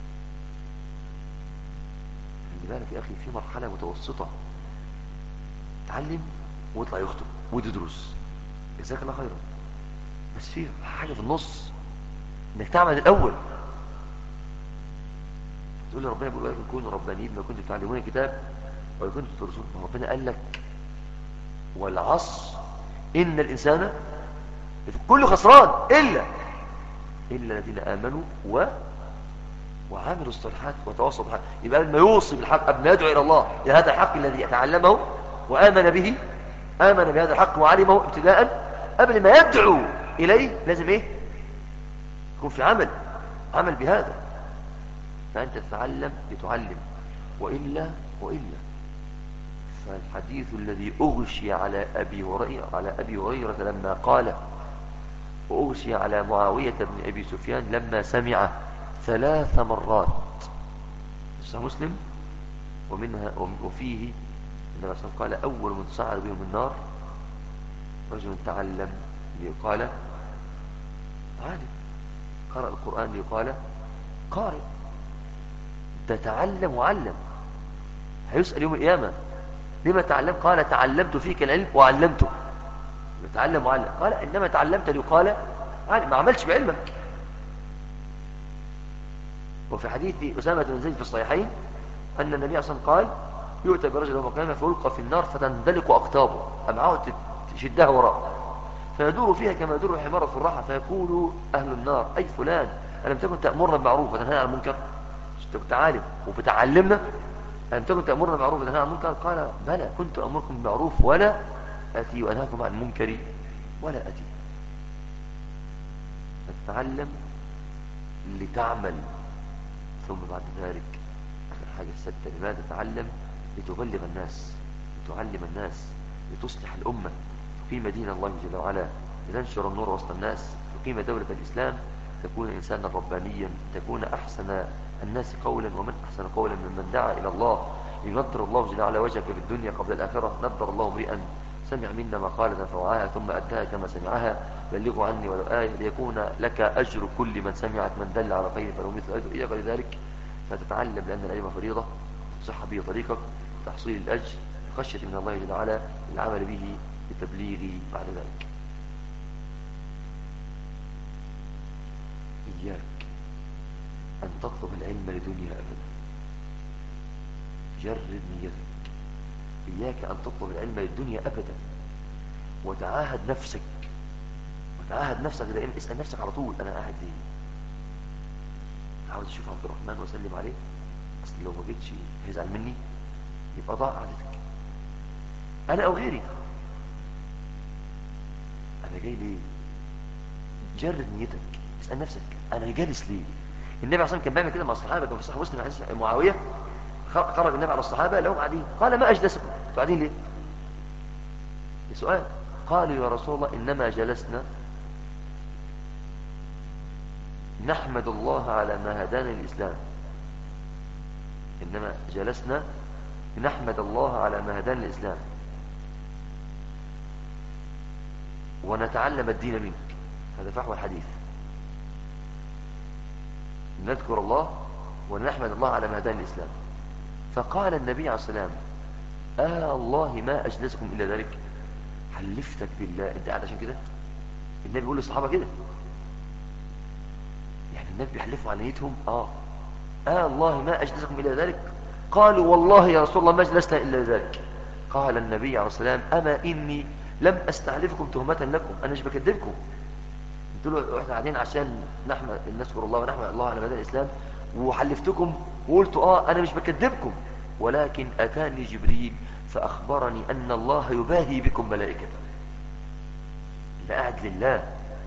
خلي بالك يا أخي، في مرحلة متوسطة، تعلم ويطلع يخطب وتدرس، جزاك الله خيرا، بس في حاجة في النص انك تعمل الأول. تقول لي ربنا بيقول لكم كونوا ربانيين ما كنتم تعلمون الكتاب وكنتم تدرسون. ربنا قال لك والعصر إن الإنسان كله خسران إلا الذين آمنوا وعملوا الصالحات وتواصوا بالحق. يبقى قبل ما يوصي بالحق، قبل ما يدعو إلى الله لهذا الحق الذي يتعلمه وآمن به، آمن بهذا الحق وعلمه ابتداء، قبل ما يدعو إليه لازم إيه؟ يكون في عمل بهذا. فأنت تتعلم لتعلم، وإلا فالحديث الذي أغشي على أبي هريرة لما قال، وأغشي على معاوية بن أبي سفيان لما سمع 3 مرات. صحيح مسلم، وفيه النبي صلى الله عليه وسلم قال أول من تصعد بهم النار رجل تعلم ليقال عالم، قرأ القرآن ليقال قارئ. تتعلم وعلم، هيسأل يوم القيامة لما تعلم؟ قال تعلمت فيك العلم وعلمته. تعلم وعلم، قال إنما تعلمت ليقال عالم، ما عملش بعلمك. وفي حديث أسامة بن زيد في الصحيحين أن النبي صلى الله عليه وسلم قال يؤتى برجل يوم القيامة فيلقى في النار فتندلق أقطابه، أمعاءه تشدها وراء، فيدور فيها كما يدور الحمار في الراحة، فيقول أهل النار أي فلان ألم تكن تأمرنا بالمعروف وتنهانا عن المنكر؟ كنت عالم وبتعلمنا، ألم تكن تأمرنا بالمعروف وتنهانا عن المنكر؟ قال بلى كنت أمركم بالمعروف ولا أتي، وأنهاكم عن المنكر ولا أتي. فتتعلم لتعمل، ثم بعد ذلك آخر حاجة 6. لماذا تتعلم؟ لتبلغ الناس، لتعلم الناس، لتصلح الأمة، تقيم دين الله جل وعلا، لتنشر النور وسط الناس، تقيم دولة الإسلام. تكون إنسانا ربانيا، تكون أحسن الناس قولا، ومن أحسن قولا ممن دعا إلى الله ينظر الله جل وعلا وجهك في الدنيا قبل الآخرة. نظر الله امرئا سمع منا مقالة فوعاها ثم أداها كما سمعها، بلغوا عني ولو آية ليكون لك أجر كل من سمعت، من دل على خير فله مثل أجر. إياك لذلك فتتعلم، لأن العلم فريضة، تصح به طريقك تحصيل الأجر، خشية من الله جل وعلا العمل به لتبليغ بعد ذلك. إياك أن تطلب العلم لدنيا أبدا، جرد نيتك. إياك أن تطلب العلم للدنيا أبدا، وتعاهد نفسك دائما. اسأل نفسك على طول، أنا قاعد ليه؟ عاوز أشوف عبد الرحمن وأسلم عليه، أصل لو ما جيتش هيزعل مني، يبقى ضاع قعدتك. أنا أو غيري، أنا جاي ليه؟ جرد نيتك، اسأل نفسك أنا جالس ليه؟ النبي عليه الصلاة والسلام كان بيعمل كده مع الصحابة. كان في صحيح مسلم حديث معاوية، خرج النبي على الصحابة لهم قاعدين، قال ما أجلسكم؟ انتوا قاعدين ليه؟ سؤال. قالوا يا رسول الله إنما جلسنا نحمد الله على ما هدانا الإسلام. إنما جلسنا نحمد الله على ما هدانا الإسلام ونتعلم الدين منك. هذا فحوى الحديث، نذكر الله ونحمد الله على ما هدانا الإسلام. فقال النبي عليه الصلاة والسلام الله ما أجلسكم إلا ذلك. حلفتك بالله أنت قاعد عشان كده؟ النبي بيقول للصحابة كده، يعني النبي بيحلفوا على نيتهم. الله ما أجلسكم إلا ذلك. قالوا والله يا رسول الله ما جلسنا إلا ذلك. قال النبي عليه الصلاة والسلام أما إني لم أستعلفكم تهمة لكم، أنا مش بكذبكم. قلت له احنا قاعدين عشان نذكر الله ونحمد الله على مدى الإسلام، وحلفتكم وقلت أنا مش بكذبكم، ولكن أتاني جبريل فأخبرني أن الله يباهي بكم ملائكته. لا قاعد لله.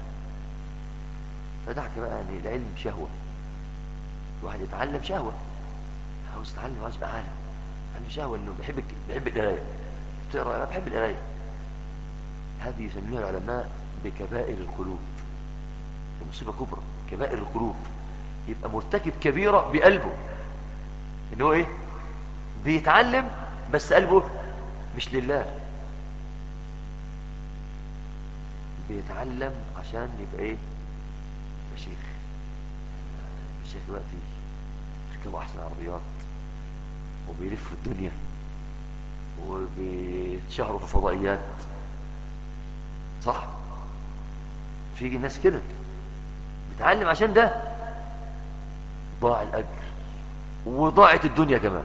فدعك بقى يعني العلم شهوة، الواحد يتعلم شهوة، عاوز يتعلم، عاوز يبقى عالم، عنده شهوة انه بيحب القراية، تقرأ، انا بحب القراية. هذه يسميها العلماء بكبائر القلوب. مصيبة كبرى، كبائر القلوب. يبقى مرتكب كبيرة بقلبه، ان هو ايه؟ بيتعلم بس قلبه مش لله، بيتعلم عشان يبقى ايه؟ شيخ. الشيخ دلوقتي بيركبوا احسن عربيات وبيلفوا الدنيا وبيتشهروا في الفضائيات، صح؟ في ناس كده بيتعلم عشان ده، ضاع الاجر وضاعت الدنيا كمان،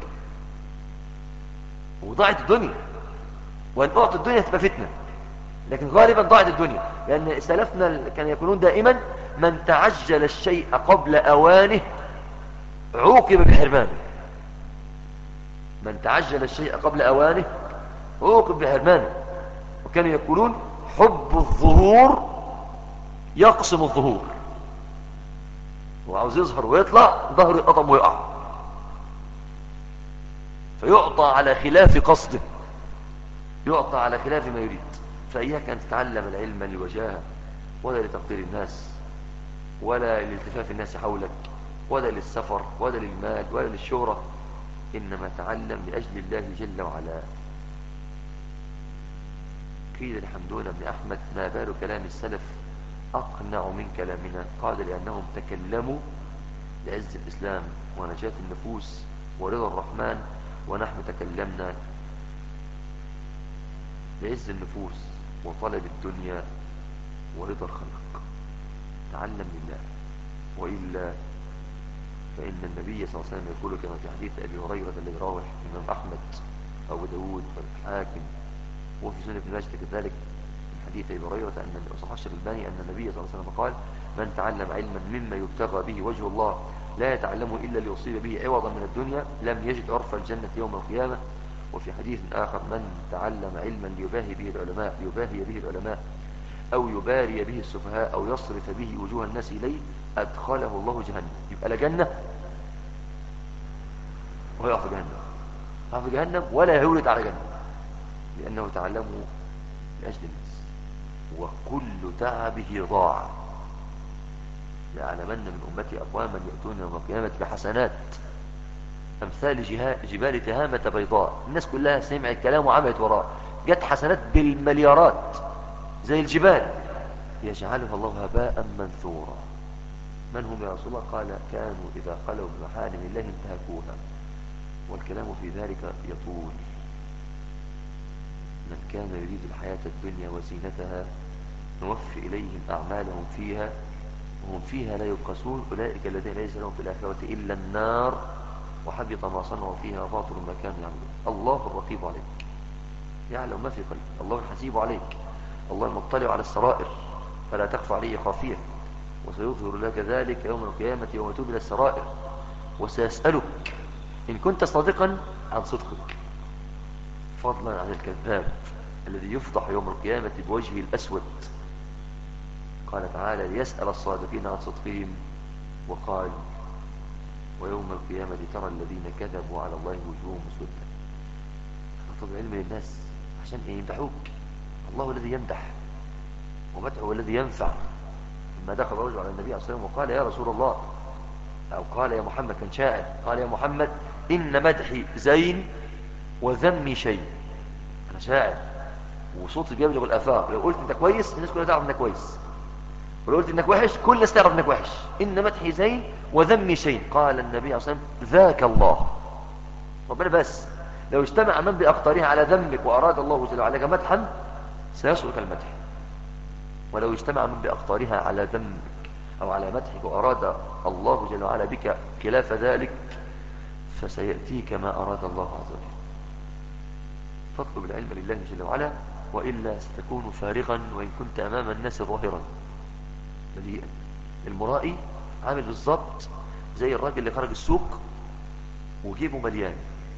وضاعت الدنيا. وان اعطي الدنيا تبقى فتنه، لكن غالبا ضاعت الدنيا. لان سلفنا كان يقولون دائما من تعجل الشيء قبل اوانه عوقب بحرمانه. من تعجل الشيء قبل اوانه عوقب بحرمانه. وكانوا يقولون حب الظهور يقسم الظهور. هو عاوز يظهر ويطلع، ظهره يقطم ويقع، فيعطى على خلاف قصده، يعطى على خلاف ما يريد. فإياك أن تتعلم العلم للوجاهة، ولا لتقدير الناس، ولا لالتفاف الناس حولك، ولا للسفر، ولا للمال، ولا للشهرة. إنما تعلم لأجل الله جل وعلا. قيل لحمدون بن أحمد ما بال كلام السلف أقنع من كلامنا؟ قال لأنهم تكلموا لعز الإسلام ونجاة النفوس ورضا الرحمن، ونحن تكلمنا لعز النفوس وطلب الدنيا ورضا الخلق. تعلم لله، وإلا فإن النبي صلى الله عليه وسلم يقول كما في حديث أبي هريرة الذي رواه الإمام أحمد أو داود والحاكم، وفي سنة ابن ماجه كذلك حديث أبي هريرة أن صحيح الألباني أن النبي صلى الله عليه وسلم قال من تعلم علما مما يبتغى به وجه الله لا يتعلمه إلا ليصيب به عوضا من الدنيا لم يجد عرف الجنة يوم القيامة. وفي حديث آخر من تعلم علما ليباهي به العلماء أو يباري به السفهاء أو يصرف به وجوه الناس إليه أدخله الله جهنم. يبقى لا جنة ويقف في جهنم ولا يولد على جنة، لأنه تعلمه لأجل الناس، وكل تعبه ضاع. لأعلمن من أمتي أقواما يأتون يوم القيامة بحسنات أمثال جبال تهامة بيضاء. الناس كلها سمعت كلام وعملت وراه، جت حسنات بالمليارات زي الجبال، يجعلها الله هباء منثورا. من هم يا رسول الله؟ قال كانوا إذا خلوا بمحارم الله انتهكوها. والكلام في ذلك يطول. من كان يريد الحياة الدنيا وزينتها نوفي إليهم أعمالهم فيها وهم فيها لا يبخسون أولئك الذين ليس لهم في الآخرة إلا النار وحبط ما صنعوا فيها باطل ما كانوا يعملون. الله الرقيب عليك، يعلم ما في قلبك. الله الحسيب عليك. الله المطلع على السرائر فلا تخفى عليه خافية. وسيظهر لك ذلك يوم القيامة يوم تبلى السرائر، وسيسألك إن كنت صادقا عن صدقك، فضلا عن الكذاب الذي يفضح يوم القيامة بوجهه الأسود. قال تعالى ليسأل الصادقين عن صدقهم، وقال ويوم القيامة ترى الذين كذبوا على الله وجوههم مسودة. اطلب العلم للناس عشان يمدحوك. الله الذي يمدح، ومدحه الذي ينفع. لما دخل رجل على النبي عليه الصلاة والسلام وقال يا رسول الله، أو قال يا محمد، كان شاعر، قال يا محمد إن مدحي زين وذمي شيء. أنا شاعر وصوتي بيبلغ الآفاق، لو قلت إنك كويس الناس كلها تعرف إنك كويس، ولو قلت إنك وحش كل الناس تعرف إنك وحش. إن مدحي زين وذمي شيء. قال النبي عليه الصلاة والسلام ذاك الله. ربنا بس لو اجتمع من بأقطارها على ذمك وأراد الله جل وعلا مدحا سيسرك المدح، ولو اجتمع من بأقطارها على ذمك أو على مدحك وأراد الله جل وعلا بك خلاف ذلك فسيأتيك ما أراد الله عز وجل. فاطلب العلم لله جل وعلا، وإلا ستكون فارغا وإن كنت أمام الناس ظاهرا مليئا. المرائي عامل بالضبط زي الراجل اللي خرج السوق وجيبه مليان،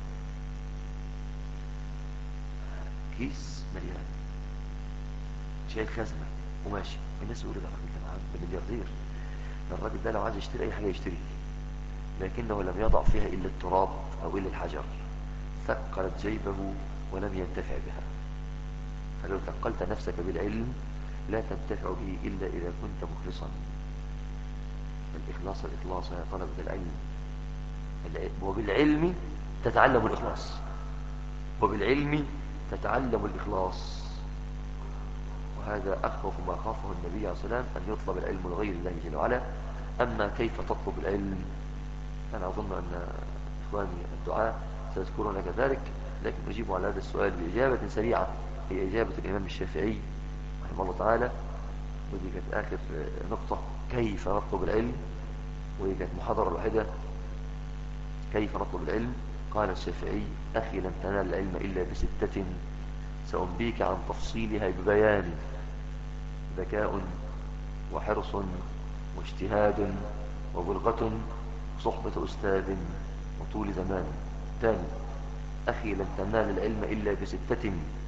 كيس مليان شايل خزنة وماشي. الناس يقولوا ده الراجل ده ملياردير، ده الراجل ده لو عايز يشتري أي حاجة يشتري، لكنه لم يضع فيها إلا التراب أو إلا الحجر، ثقلت جيبه ولم ينتفع بها. فلو ثقلت نفسك بالعلم لا تنتفع به إلا إذا كنت مخلصا. الإخلاص يا طلبة العلم. وبالعلم تتعلم الإخلاص، وبالعلم تتعلم الإخلاص. وهذا أخوف ما خافه النبي عليه الصلاة والسلام، أن يطلب العلم لغير الله جل وعلا. أما كيف تطلب العلم أنا أظن أن إخواني الدعاء سيذكرون لك ذلك، لكن نجيب على هذا السؤال بإجابة سريعة. هي إجابة الإمام الشافعي رحمه الله تعالى، ودي كانت آخر نقطة. كيف نطلب العلم؟ وهي كانت محاضرة الواحدة. كيف نطلب العلم؟ قال الشافعي أخي لن تنال العلم إلا بستة سأنبيك عن تفصيلها ببيان: ذكاء وحرص واجتهاد وبلغة وصحبة أستاذ وطول زمان. ثاني: أخي لن تنال العلم إلا بستة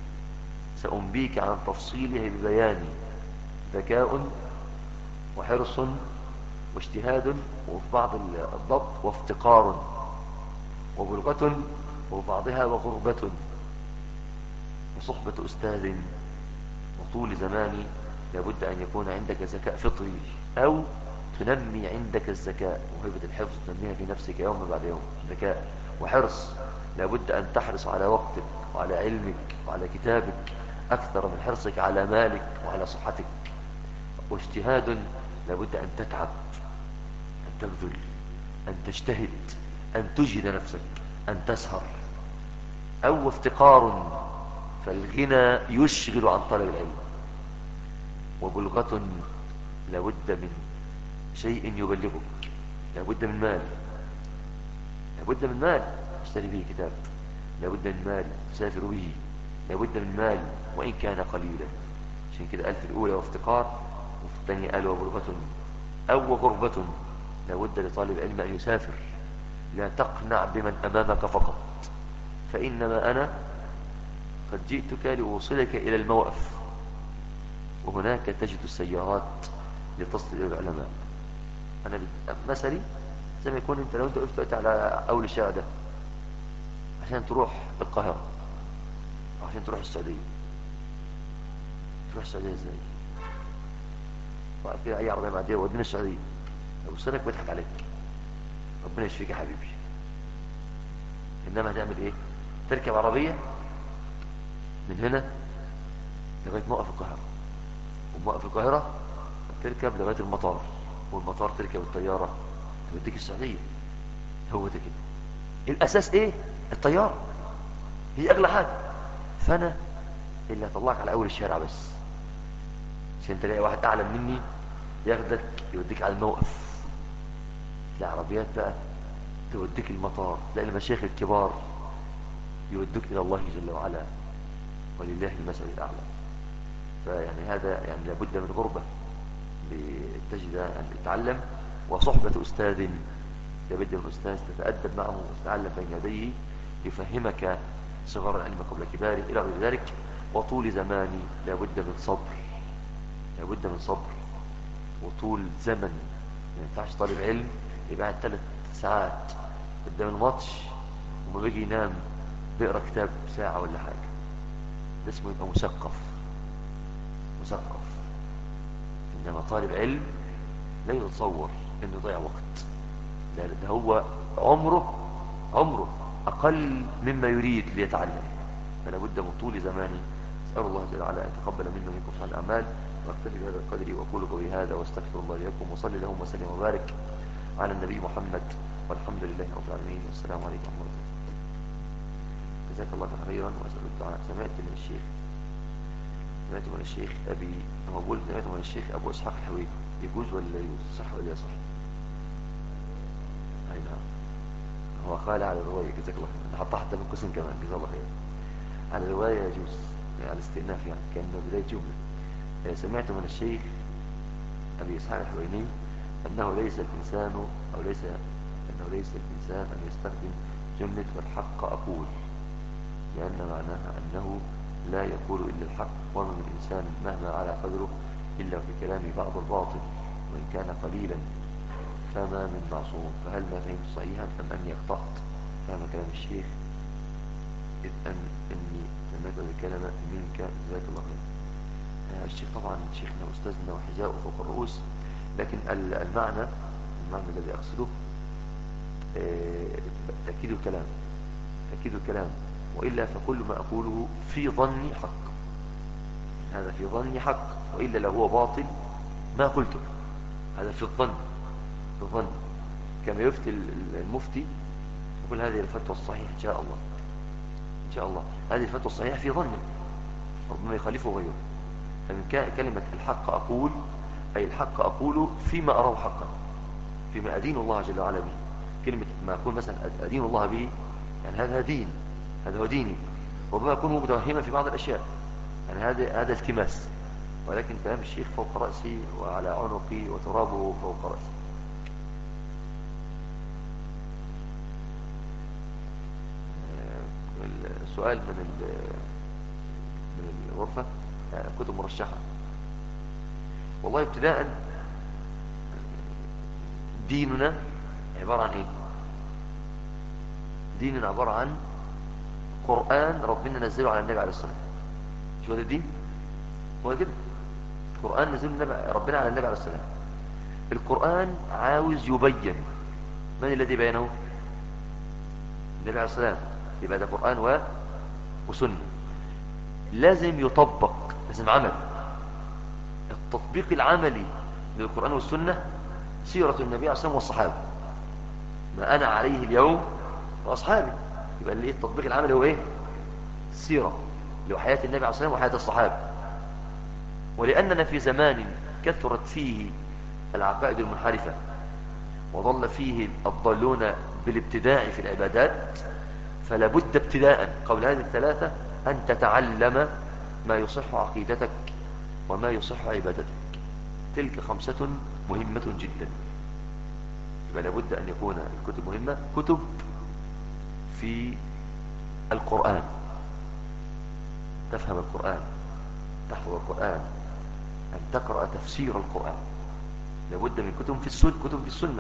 سأنبيك عن تفصيلها ببيان: ذكاء وحرص واجتهاد وفي بعض الضبط وافتقار وبلغة وفي بعضها وغربة وصحبة أستاذ وطول زمان. لابد أن يكون عندك ذكاء فطري أو تنمي عندك الذكاء وهبة الحفظ تنميها في نفسك يوم بعد يوم. ذكاء وحرص، لابد أن تحرص على وقتك وعلى علمك وعلى كتابك أكثر من حرصك على مالك وعلى صحتك. واجتهاد، لابد أن تتعب، أن تبذل، أن تجتهد، أن تجهد نفسك، أن تسهر. أو افتقار، فالغنى يشغل عن طلب العلم. وبلغة، لابد من شيء يبلغك، لابد من مال، لابد من مال تشتري به كتاب، لابد من مال تسافر به، لابد من مال وإن كان قليلا. عشان كده قال في الأولى وافتقار، وفي الثانية قال وبلغة أو غربة. لابد لطالب العلم أن يسافر، لا تقنع بمن أمامك فقط، فإنما أنا قد جئتك لأوصلك إلى الموقف، وهناك تجد السيارات لتصل إلى العلماء. أنا مثلي زي ما يكون لو أنت وقفت على أول الشارع ده عشان تروح القاهرة أو عشان تروح السعودية، تروح السعودية إزاي؟ وقف كده أي عربية معدية ودينا السعودية، يبص لك ويضحك عليك، ربنا يشفيك يا حبيبي. انما هتعمل ايه؟ تركب عربية من هنا لغاية موقف القاهرة، وموقف القاهرة تركب لغاية المطار، والمطار تركب الطيارة توديك السعودية. هو ده كده. الأساس إيه؟ الطيارة هي أغلى حاجة. فأنا اللي هطلعك على أول الشارع بس، عشان تلاقي واحد أعلم مني ياخدك يوديك على الموقف. تلاقي عربيات بقى توديك المطار، تلاقي المشايخ الكبار يودوك إلى الله جل وعلا، ولله المثل الأعلى. فيعني هذا يعني لابد من غربة لتجد أن تتعلم، وصحبة أستاذ، لابد من أستاذ تتأدب معه وتتعلم بين يديه يفهمك صغار العلم قبل كباره إلى غير ذلك. وطول زمان لابد من صبر، لابد من صبر وطول زمن. ما ينفعش طالب علم يبقى قاعد 3 ساعات قدام الماتش وما بيجي ينام بيقرأ كتاب ساعة ولا حاجة. ده اسمه يبقى مثقف، مثقف. إنما طالب علم لا يتصور إنه يضيع وقت، لا، ده هو عمره أقل مما يريد ليتعلم. فلا بد من طول زمانه. أسأل الله جل وعلا أن يتقبل منا ومنكم صالح الأعمال. وأكتفي بهذا القدر وأقول قولي هذا وأستغفر الله لكم، وصلي اللهم وسلم وبارك على النبي محمد، والحمد لله رب العالمين، والسلام عليكم ورحمة الله. جزاك الله خيرا، وأسأل الدعاء. سمعت من الشيخ أبي، هو بقول سمعت من الشيخ أبو إسحاق الحويني، يجوز ولا يجوز؟ صح ولا يصح؟ أي نعم. هو قال على الرواية، جزاك الله خير، حطها حتى من قسم كمان، جزاك الله خير. على الرواية يجوز، يعني على الاستئناف، يعني كأنه بداية جملة. سمعت من الشيخ أبي إسحاق الحويني أنه ليس الإنسان أن يستخدم جملة والحق أقول، لأن معناها أنه لا يقول إلا الحق، وما من إنسان مهما على قدره إلا في كلامه بعض الباطل، وإن كان قليلا فما من معصوم. فهل ما فهمت صحيحا أم أني أخطأت فهم كلام الشيخ، إذ أني سمعت الكلمة منك، جزاك الله خير. الشيخ طبعا شيخنا وأستاذنا وحجاؤه فوق الرؤوس، لكن المعنى الذي أقصده تأكيد الكلام، وإلا فكل ما أقوله في ظني حق، هذا في ظني حق، وإلا لو هو باطل ما قلته. هذا في الظن، كما يفتي المفتي يقول هذه الفتوى الصحيحة إن شاء الله هذه الفتوى الصحيحة في ظني، ربما يخالفه غيره. فمن كلمة الحق أقول، أي الحق أقول فيما أراه حقا، فيما أدين الله جل وعلا به. كلمة ما أقول مثلا أدين الله به، يعني هذا هو ديني. ربما يكون متوهما في بعض الأشياء، يعني هذا التماس، ولكن كلام الشيخ فوق رأسي وعلى عنقي وترابه فوق رأسي. السؤال من الغرفة، كتب مرشحة. والله ابتداء ديننا عبارة عن ايه؟ ديننا عبارة عن قرآن ربنا نزله على النبي عليه الصلاة والسلام. شو هذا الدين؟ هو كده، قرآن نزله ربنا على النبي عليه الصلاة والسلام. القرآن عاوز يبين، من الذي بينه؟ النبي عليه الصلاة والسلام. يبقى ده قرآن وسنة، لازم يطبق، لازم عمل. التطبيق العملي للقرآن والسنة سيرة النبي عليه الصلاة والسلام والصحابة، ما أنا عليه اليوم وأصحابي. يبقى اللي التطبيق العملي هو إيه؟ السيرة لحياة النبي عليه الصلاة والسلام وحياة الصحابة. ولأننا في زمان كثرت فيه العقائد المنحرفة، وظل فيه الضالون بالابتداع في العبادات، فلا بد ابتداء قبل هذه الثلاثة أن تتعلم ما يصح عقيدتك وما يصح عبادتك. تلك 5 مهمة جدا. يبقى لابد أن يكون الكتب مهمة، كتب في القرآن، تفهم القرآن، تحفظ القرآن، أن تقرأ تفسير القرآن. لابد من كتب في السنة،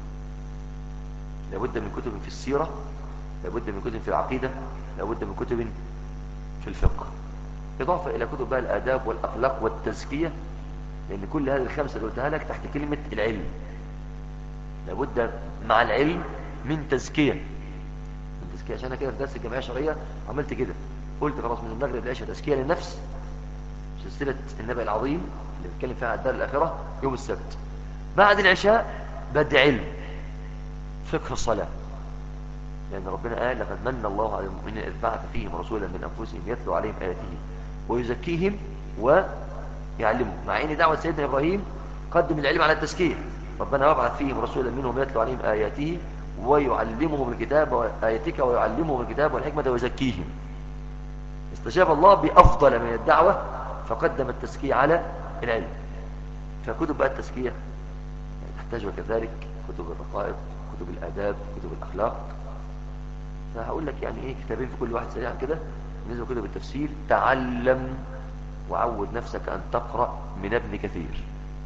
لابد من كتب في السيرة، لابد من كتب في العقيدة، لابد من كتب في الفقه، إضافة إلى كتب بقى الآداب والأخلاق والتزكية، لأن كل هذه ال5 اللي قلتها لك تحت كلمة العلم. لابد مع العلم من تزكية، من تزكية. عشان أنا كده في درس الجمعية الشرعية عملت كده، قلت خلاص من المغرب للعشاء تزكية للنفس، سلسلة النبأ العظيم اللي بيتكلم فيها عن الدار الآخرة يوم السبت. بعد العشاء بدي علم فقه الصلاة، لأن ربنا قال لقد من الله على المؤمنين إذ بعث فيهم رسولا من أنفسهم يتلو عليهم آياته ويزكيهم ويعلمهم. مع ان دعوة سيدنا إبراهيم قدم العلم على التزكية، ربنا وابعث فيهم رسولا منهم يتلو عليهم آياته ويعلمهم الكتاب وآياتك ويعلمهم الكتاب والحكمة ويزكيهم. استجاب الله بأفضل من الدعوة فقدم التزكية على العلم. فكتب بقى التزكية تحتاج وكذلك كتب الرقائق، كتب الآداب، كتب الأخلاق. فهقول لك يعني ايه كتابين في كل واحد سريعا كده. بالنسبة لكتب التفسير تعلم وعود نفسك أن تقرأ من ابن كثير،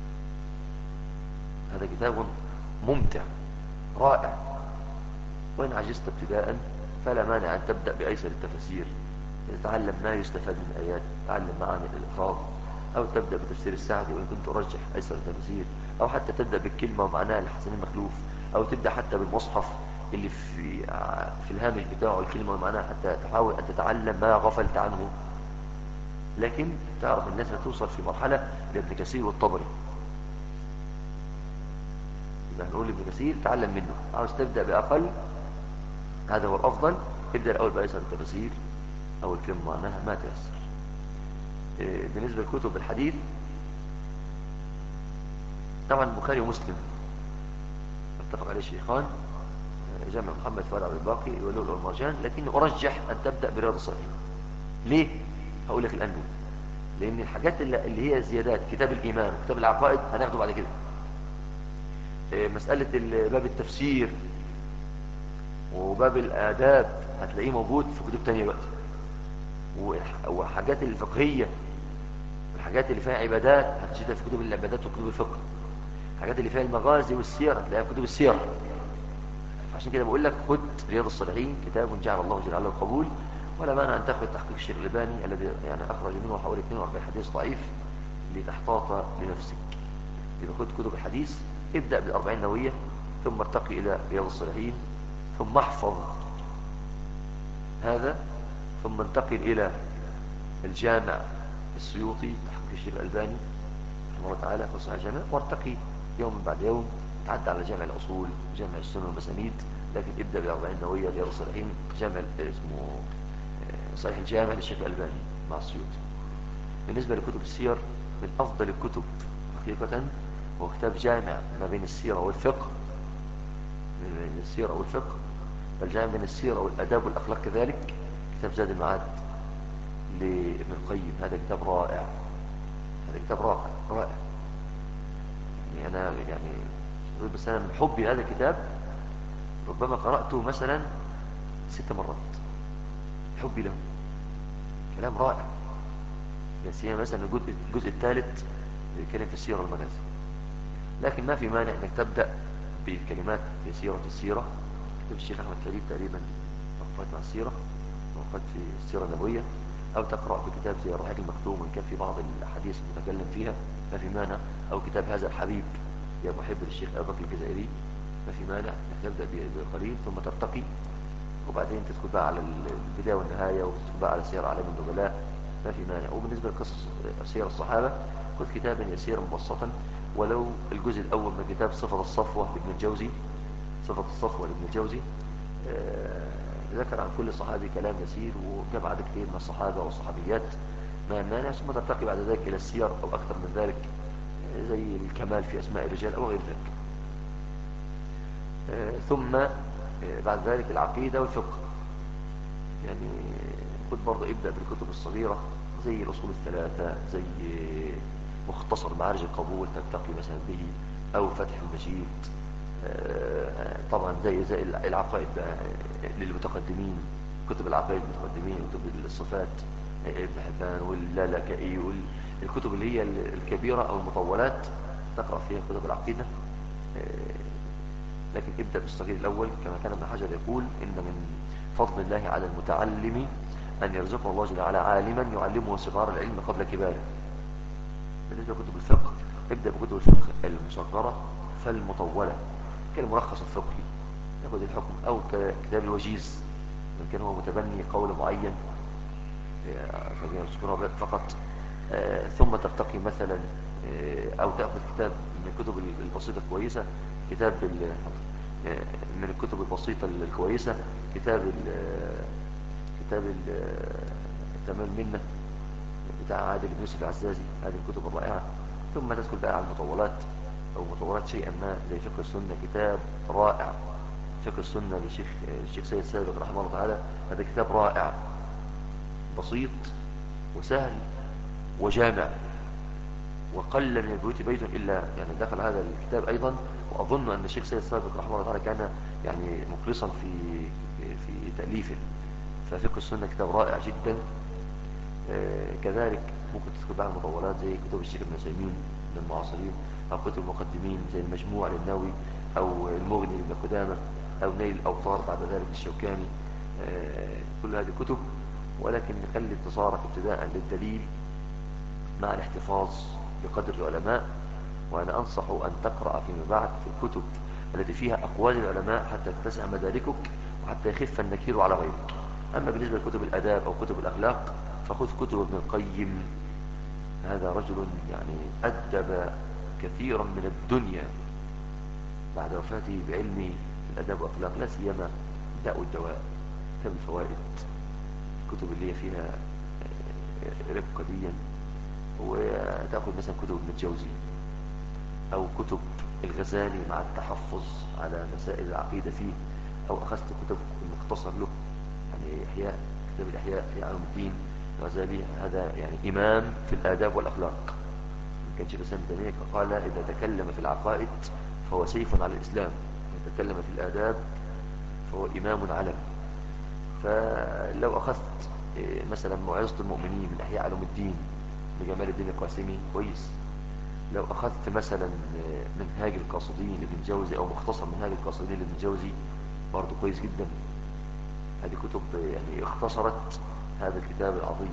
هذا كتاب ممتع رائع. وإن عجزت ابتداء فلا مانع أن تبدأ بأيسر التفاسير، تتعلم ما يستفاد من الآيات، تتعلم معاني الإلفاظ، أو تبدأ بتفسير السعدي وإن كنت أرجح أيسر التفاسير، أو حتى تبدأ بالكلمة ومعناها لحسن المخلوف، أو تبدأ حتى بالمصحف اللي في الهامش بتاعه الكلمة ومعناها حتى تحاول أن تتعلم ما غفلت عنه. لكن تعرف الناس هتوصل في مرحلة لابن كثير والطبري، يبقى هنقول لابن كثير تعلم منه. عاوز تبدأ بأقل هذا هو الأفضل، ابدأ الأول بأيسر التفاسير أو الكلمة معناها ما تيسر. بالنسبة لكتب الحديث طبعا البخاري ومسلم اتفق عليه الشيخان، جامع محمد فؤاد عبد الباقي واللؤلؤ والمرجان، لكن أرجح أن تبدأ برياض الصالحين. ليه؟ هقول لك الآن. لأن الحاجات اللي هي زيادات كتاب الإيمان وكتاب العقائد هناخده بعد كده. مسألة باب التفسير وباب الآداب هتلاقيه موجود في كتب تانية دلوقتي، وحاجات الفقهية والحاجات اللي فيها عبادات هتجدها في كتب العبادات وكتب الفقه. الحاجات اللي فيها المغازي والسير هتلاقيها في كتب السير. عشان كده بقول لك خد رياض الصالحين، كتاب جعل الله جل وعلا القبول. ولا مانع ان تاخذ تحقيق الشيخ الألباني الذي يعني اخرج منه حوالي 42 حديث ضعيف لتحتاط لنفسك. اذا خد كتب الحديث ابدا بال40 نوويه، ثم ارتقي الى رياض الصالحين، ثم احفظ هذا، ثم انتقل الى الجامع السيوطي تحقيق الشيخ الألباني رحمه الله تعالى في صحيح الجامع، وارتقي يوم بعد يوم تعدى على جامع الأصول، جامع السنن والمسانيد. لكن ابدأ بال40 نووية رياض الصالحين، جامع اسمه صحيح الجامع للشيخ الألباني مع السيوطي. بالنسبة لكتب السير من أفضل الكتب حقيقة هو كتاب جامع ما بين السيرة والفقه، بين السيرة والفقه، الجامع بين السيرة والأداب والأخلاق كذلك، كتاب زاد المعاد لابن القيم. هذا كتاب رائع، هذا كتاب رائع. يعني أنا بس أنا من حبي هذا الكتاب ربما قرأته مثلا 6 مرات، حبي له. كلام رائع، يا سيما مثلا الجزء الثالث بيتكلم في السيرة والمغازي. لكن ما في مانع انك تبدأ بكلمات في سيرة السيرة، كتاب الشيخ أحمد كريم تقريبا وقفات مع السيرة، وقفات في السيرة النبوية، أو تقرأ بكتاب زي الرحيق المكتوم وإن كان في بعض الأحاديث المتكلم فيها ما في مانع، أو كتاب هذا الحبيب يا محب للشيخ أبو بكر الجزائري، ما في مانع انك تبدأ بقليل ثم ترتقي، وبعدين تدخل بقى على البداية والنهاية، وتدخل بقى على سير أعلام النبلاء، ما في مانع. وبالنسبة لقصص سير الصحابة خذ كتابا يسيرا مبسطا، ولو الجزء الأول من كتاب صفة الصفوة لابن الجوزي، صفة الصفوة لابن الجوزي، ذكر عن كل صحابي كلام يسير وجمع عدد كثير من الصحابة والصحابيات، ما مانع. ثم ترتقي بعد ذلك إلى السير أو أكثر من ذلك، زي الكمال في أسماء الرجال أو غير ذلك. ثم بعد ذلك العقيدة والفقه، يعني خد برضه ابدأ بالكتب الصغيرة زي الأصول الثلاثة، زي مختصر معارج القبول تلتقي مثلا به، أو فتح المجيد. طبعا زي العقائد للمتقدمين، كتب العقائد للمتقدمين، كتب الصفات ابن حبان واللالكائي، والكتب اللي هي الكبيرة أو المطولات تقرأ فيها كتب العقيدة. لكن ابدأ بالصغير الأول، كما كان ابن حجر يقول إن من فضل الله على المتعلم أن يرزقه الله جل وعلا عالما يعلمه صغار العلم قبل كباره. بالنسبة لكتب الفقه ابدأ بكتب الفقه المصغرة فالمطولة، كالملخص الفقهي ياخد الحكم، أو ككتاب الوجيز إن كان هو متبني قول معين فنذكرها فقط. ثم ترتقي مثلا أو تأخذ كتاب من الكتب البسيطة الكويسة، كتاب من الكتب البسيطة الكويسة كتاب تمام منة بتاع عادل بن يوسف العزازي، هذه الكتب الرائعة. ثم تدخل بقى على المطولات أو مطولات شيئا ما زي فقه السنة، كتاب رائع. فقه السنة للشيخ سيد سابق رحمه الله تعالى، هذا كتاب رائع بسيط وسهل وجامع، وقل من البيوت بيت إلا يعني دخل هذا الكتاب أيضا. وأظن أن الشيخ سيد سابق رحمه الله تعالى كان يعني مخلصا في تأليفه. ففقه السنة كتاب رائع جدا. كذلك ممكن تدخل بقى المطولات زي كتب الشيخ ابن عثيمين من المعاصرين، أو كتب المقدمين زي المجموع للنووي، أو المغني لابن قدامة، أو نيل الأوطار بعد ذلك الشوكاني. كل هذه كتب، ولكن نخلي انتصارك ابتداء للدليل مع الاحتفاظ بقدر العلماء. وأنا أنصح أن تقرأ فيما بعد في الكتب التي فيها أقوال العلماء حتى تتسع مداركك وحتى يخف النكير على غيرك. أما بالنسبة لكتب الأداب أو كتب الأخلاق فخذ كتب ابن القيم، هذا رجل يعني أدب كثيرا من الدنيا بعد وفاته بعلمه في الأداب والأخلاق، لا سيما داء والدواء، كتاب الفوائد، الكتب اللي هي فيها رفقة ديا. وتأخذ مثلا كتب ابن الجوزي أو كتب الغزالي مع التحفظ على مسائل العقيدة فيه، أو أخذت كتب المختصر له يعني كتاب الإحياء في علوم الدين الغزالي، هذا يعني إمام في الآداب والأخلاق. كان شيخ الإسلام ابن تيمية قال إذا تكلم في العقائد فهو سيف على الإسلام، إذا تكلم في الآداب فهو إمام علم. فلو أخذت مثلا موعظة المؤمنين من إحياء علوم الدين لجمال الدين القاسمي كويس. لو أخذت مثلا منهاج القاصدين لابن الجوزي أو مختصر منهاج القاصدين لابن الجوزي برضه كويس جدا. هذه كتب يعني اختصرت هذا الكتاب العظيم.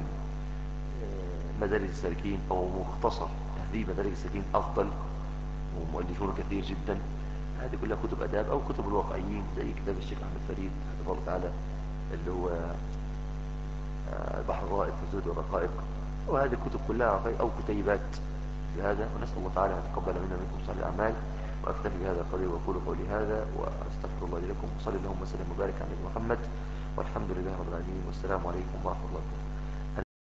مدارج السالكين أو مختصر تهذيب مدارج السالكين أفضل، ومؤلفون كثير جدا. هذه كلها كتب أداب أو كتب الواقعيين زي كتاب الشيخ أحمد فريد حفظه الله تعالى اللي هو البحر الرائد في الزهد والرقائق. وهذه الكتب كلها أو كتيبات في هذا. ونسأل الله تعالى أن يتقبل منا منكم صالح الأعمال. وأكتفي بهذا القدر وأقول قولي هذا وأستغفر الله لي لكم، وصلي اللهم وسلم وبارك على محمد، والحمد لله رب العالمين، والسلام عليكم ورحمة الله وبركاته.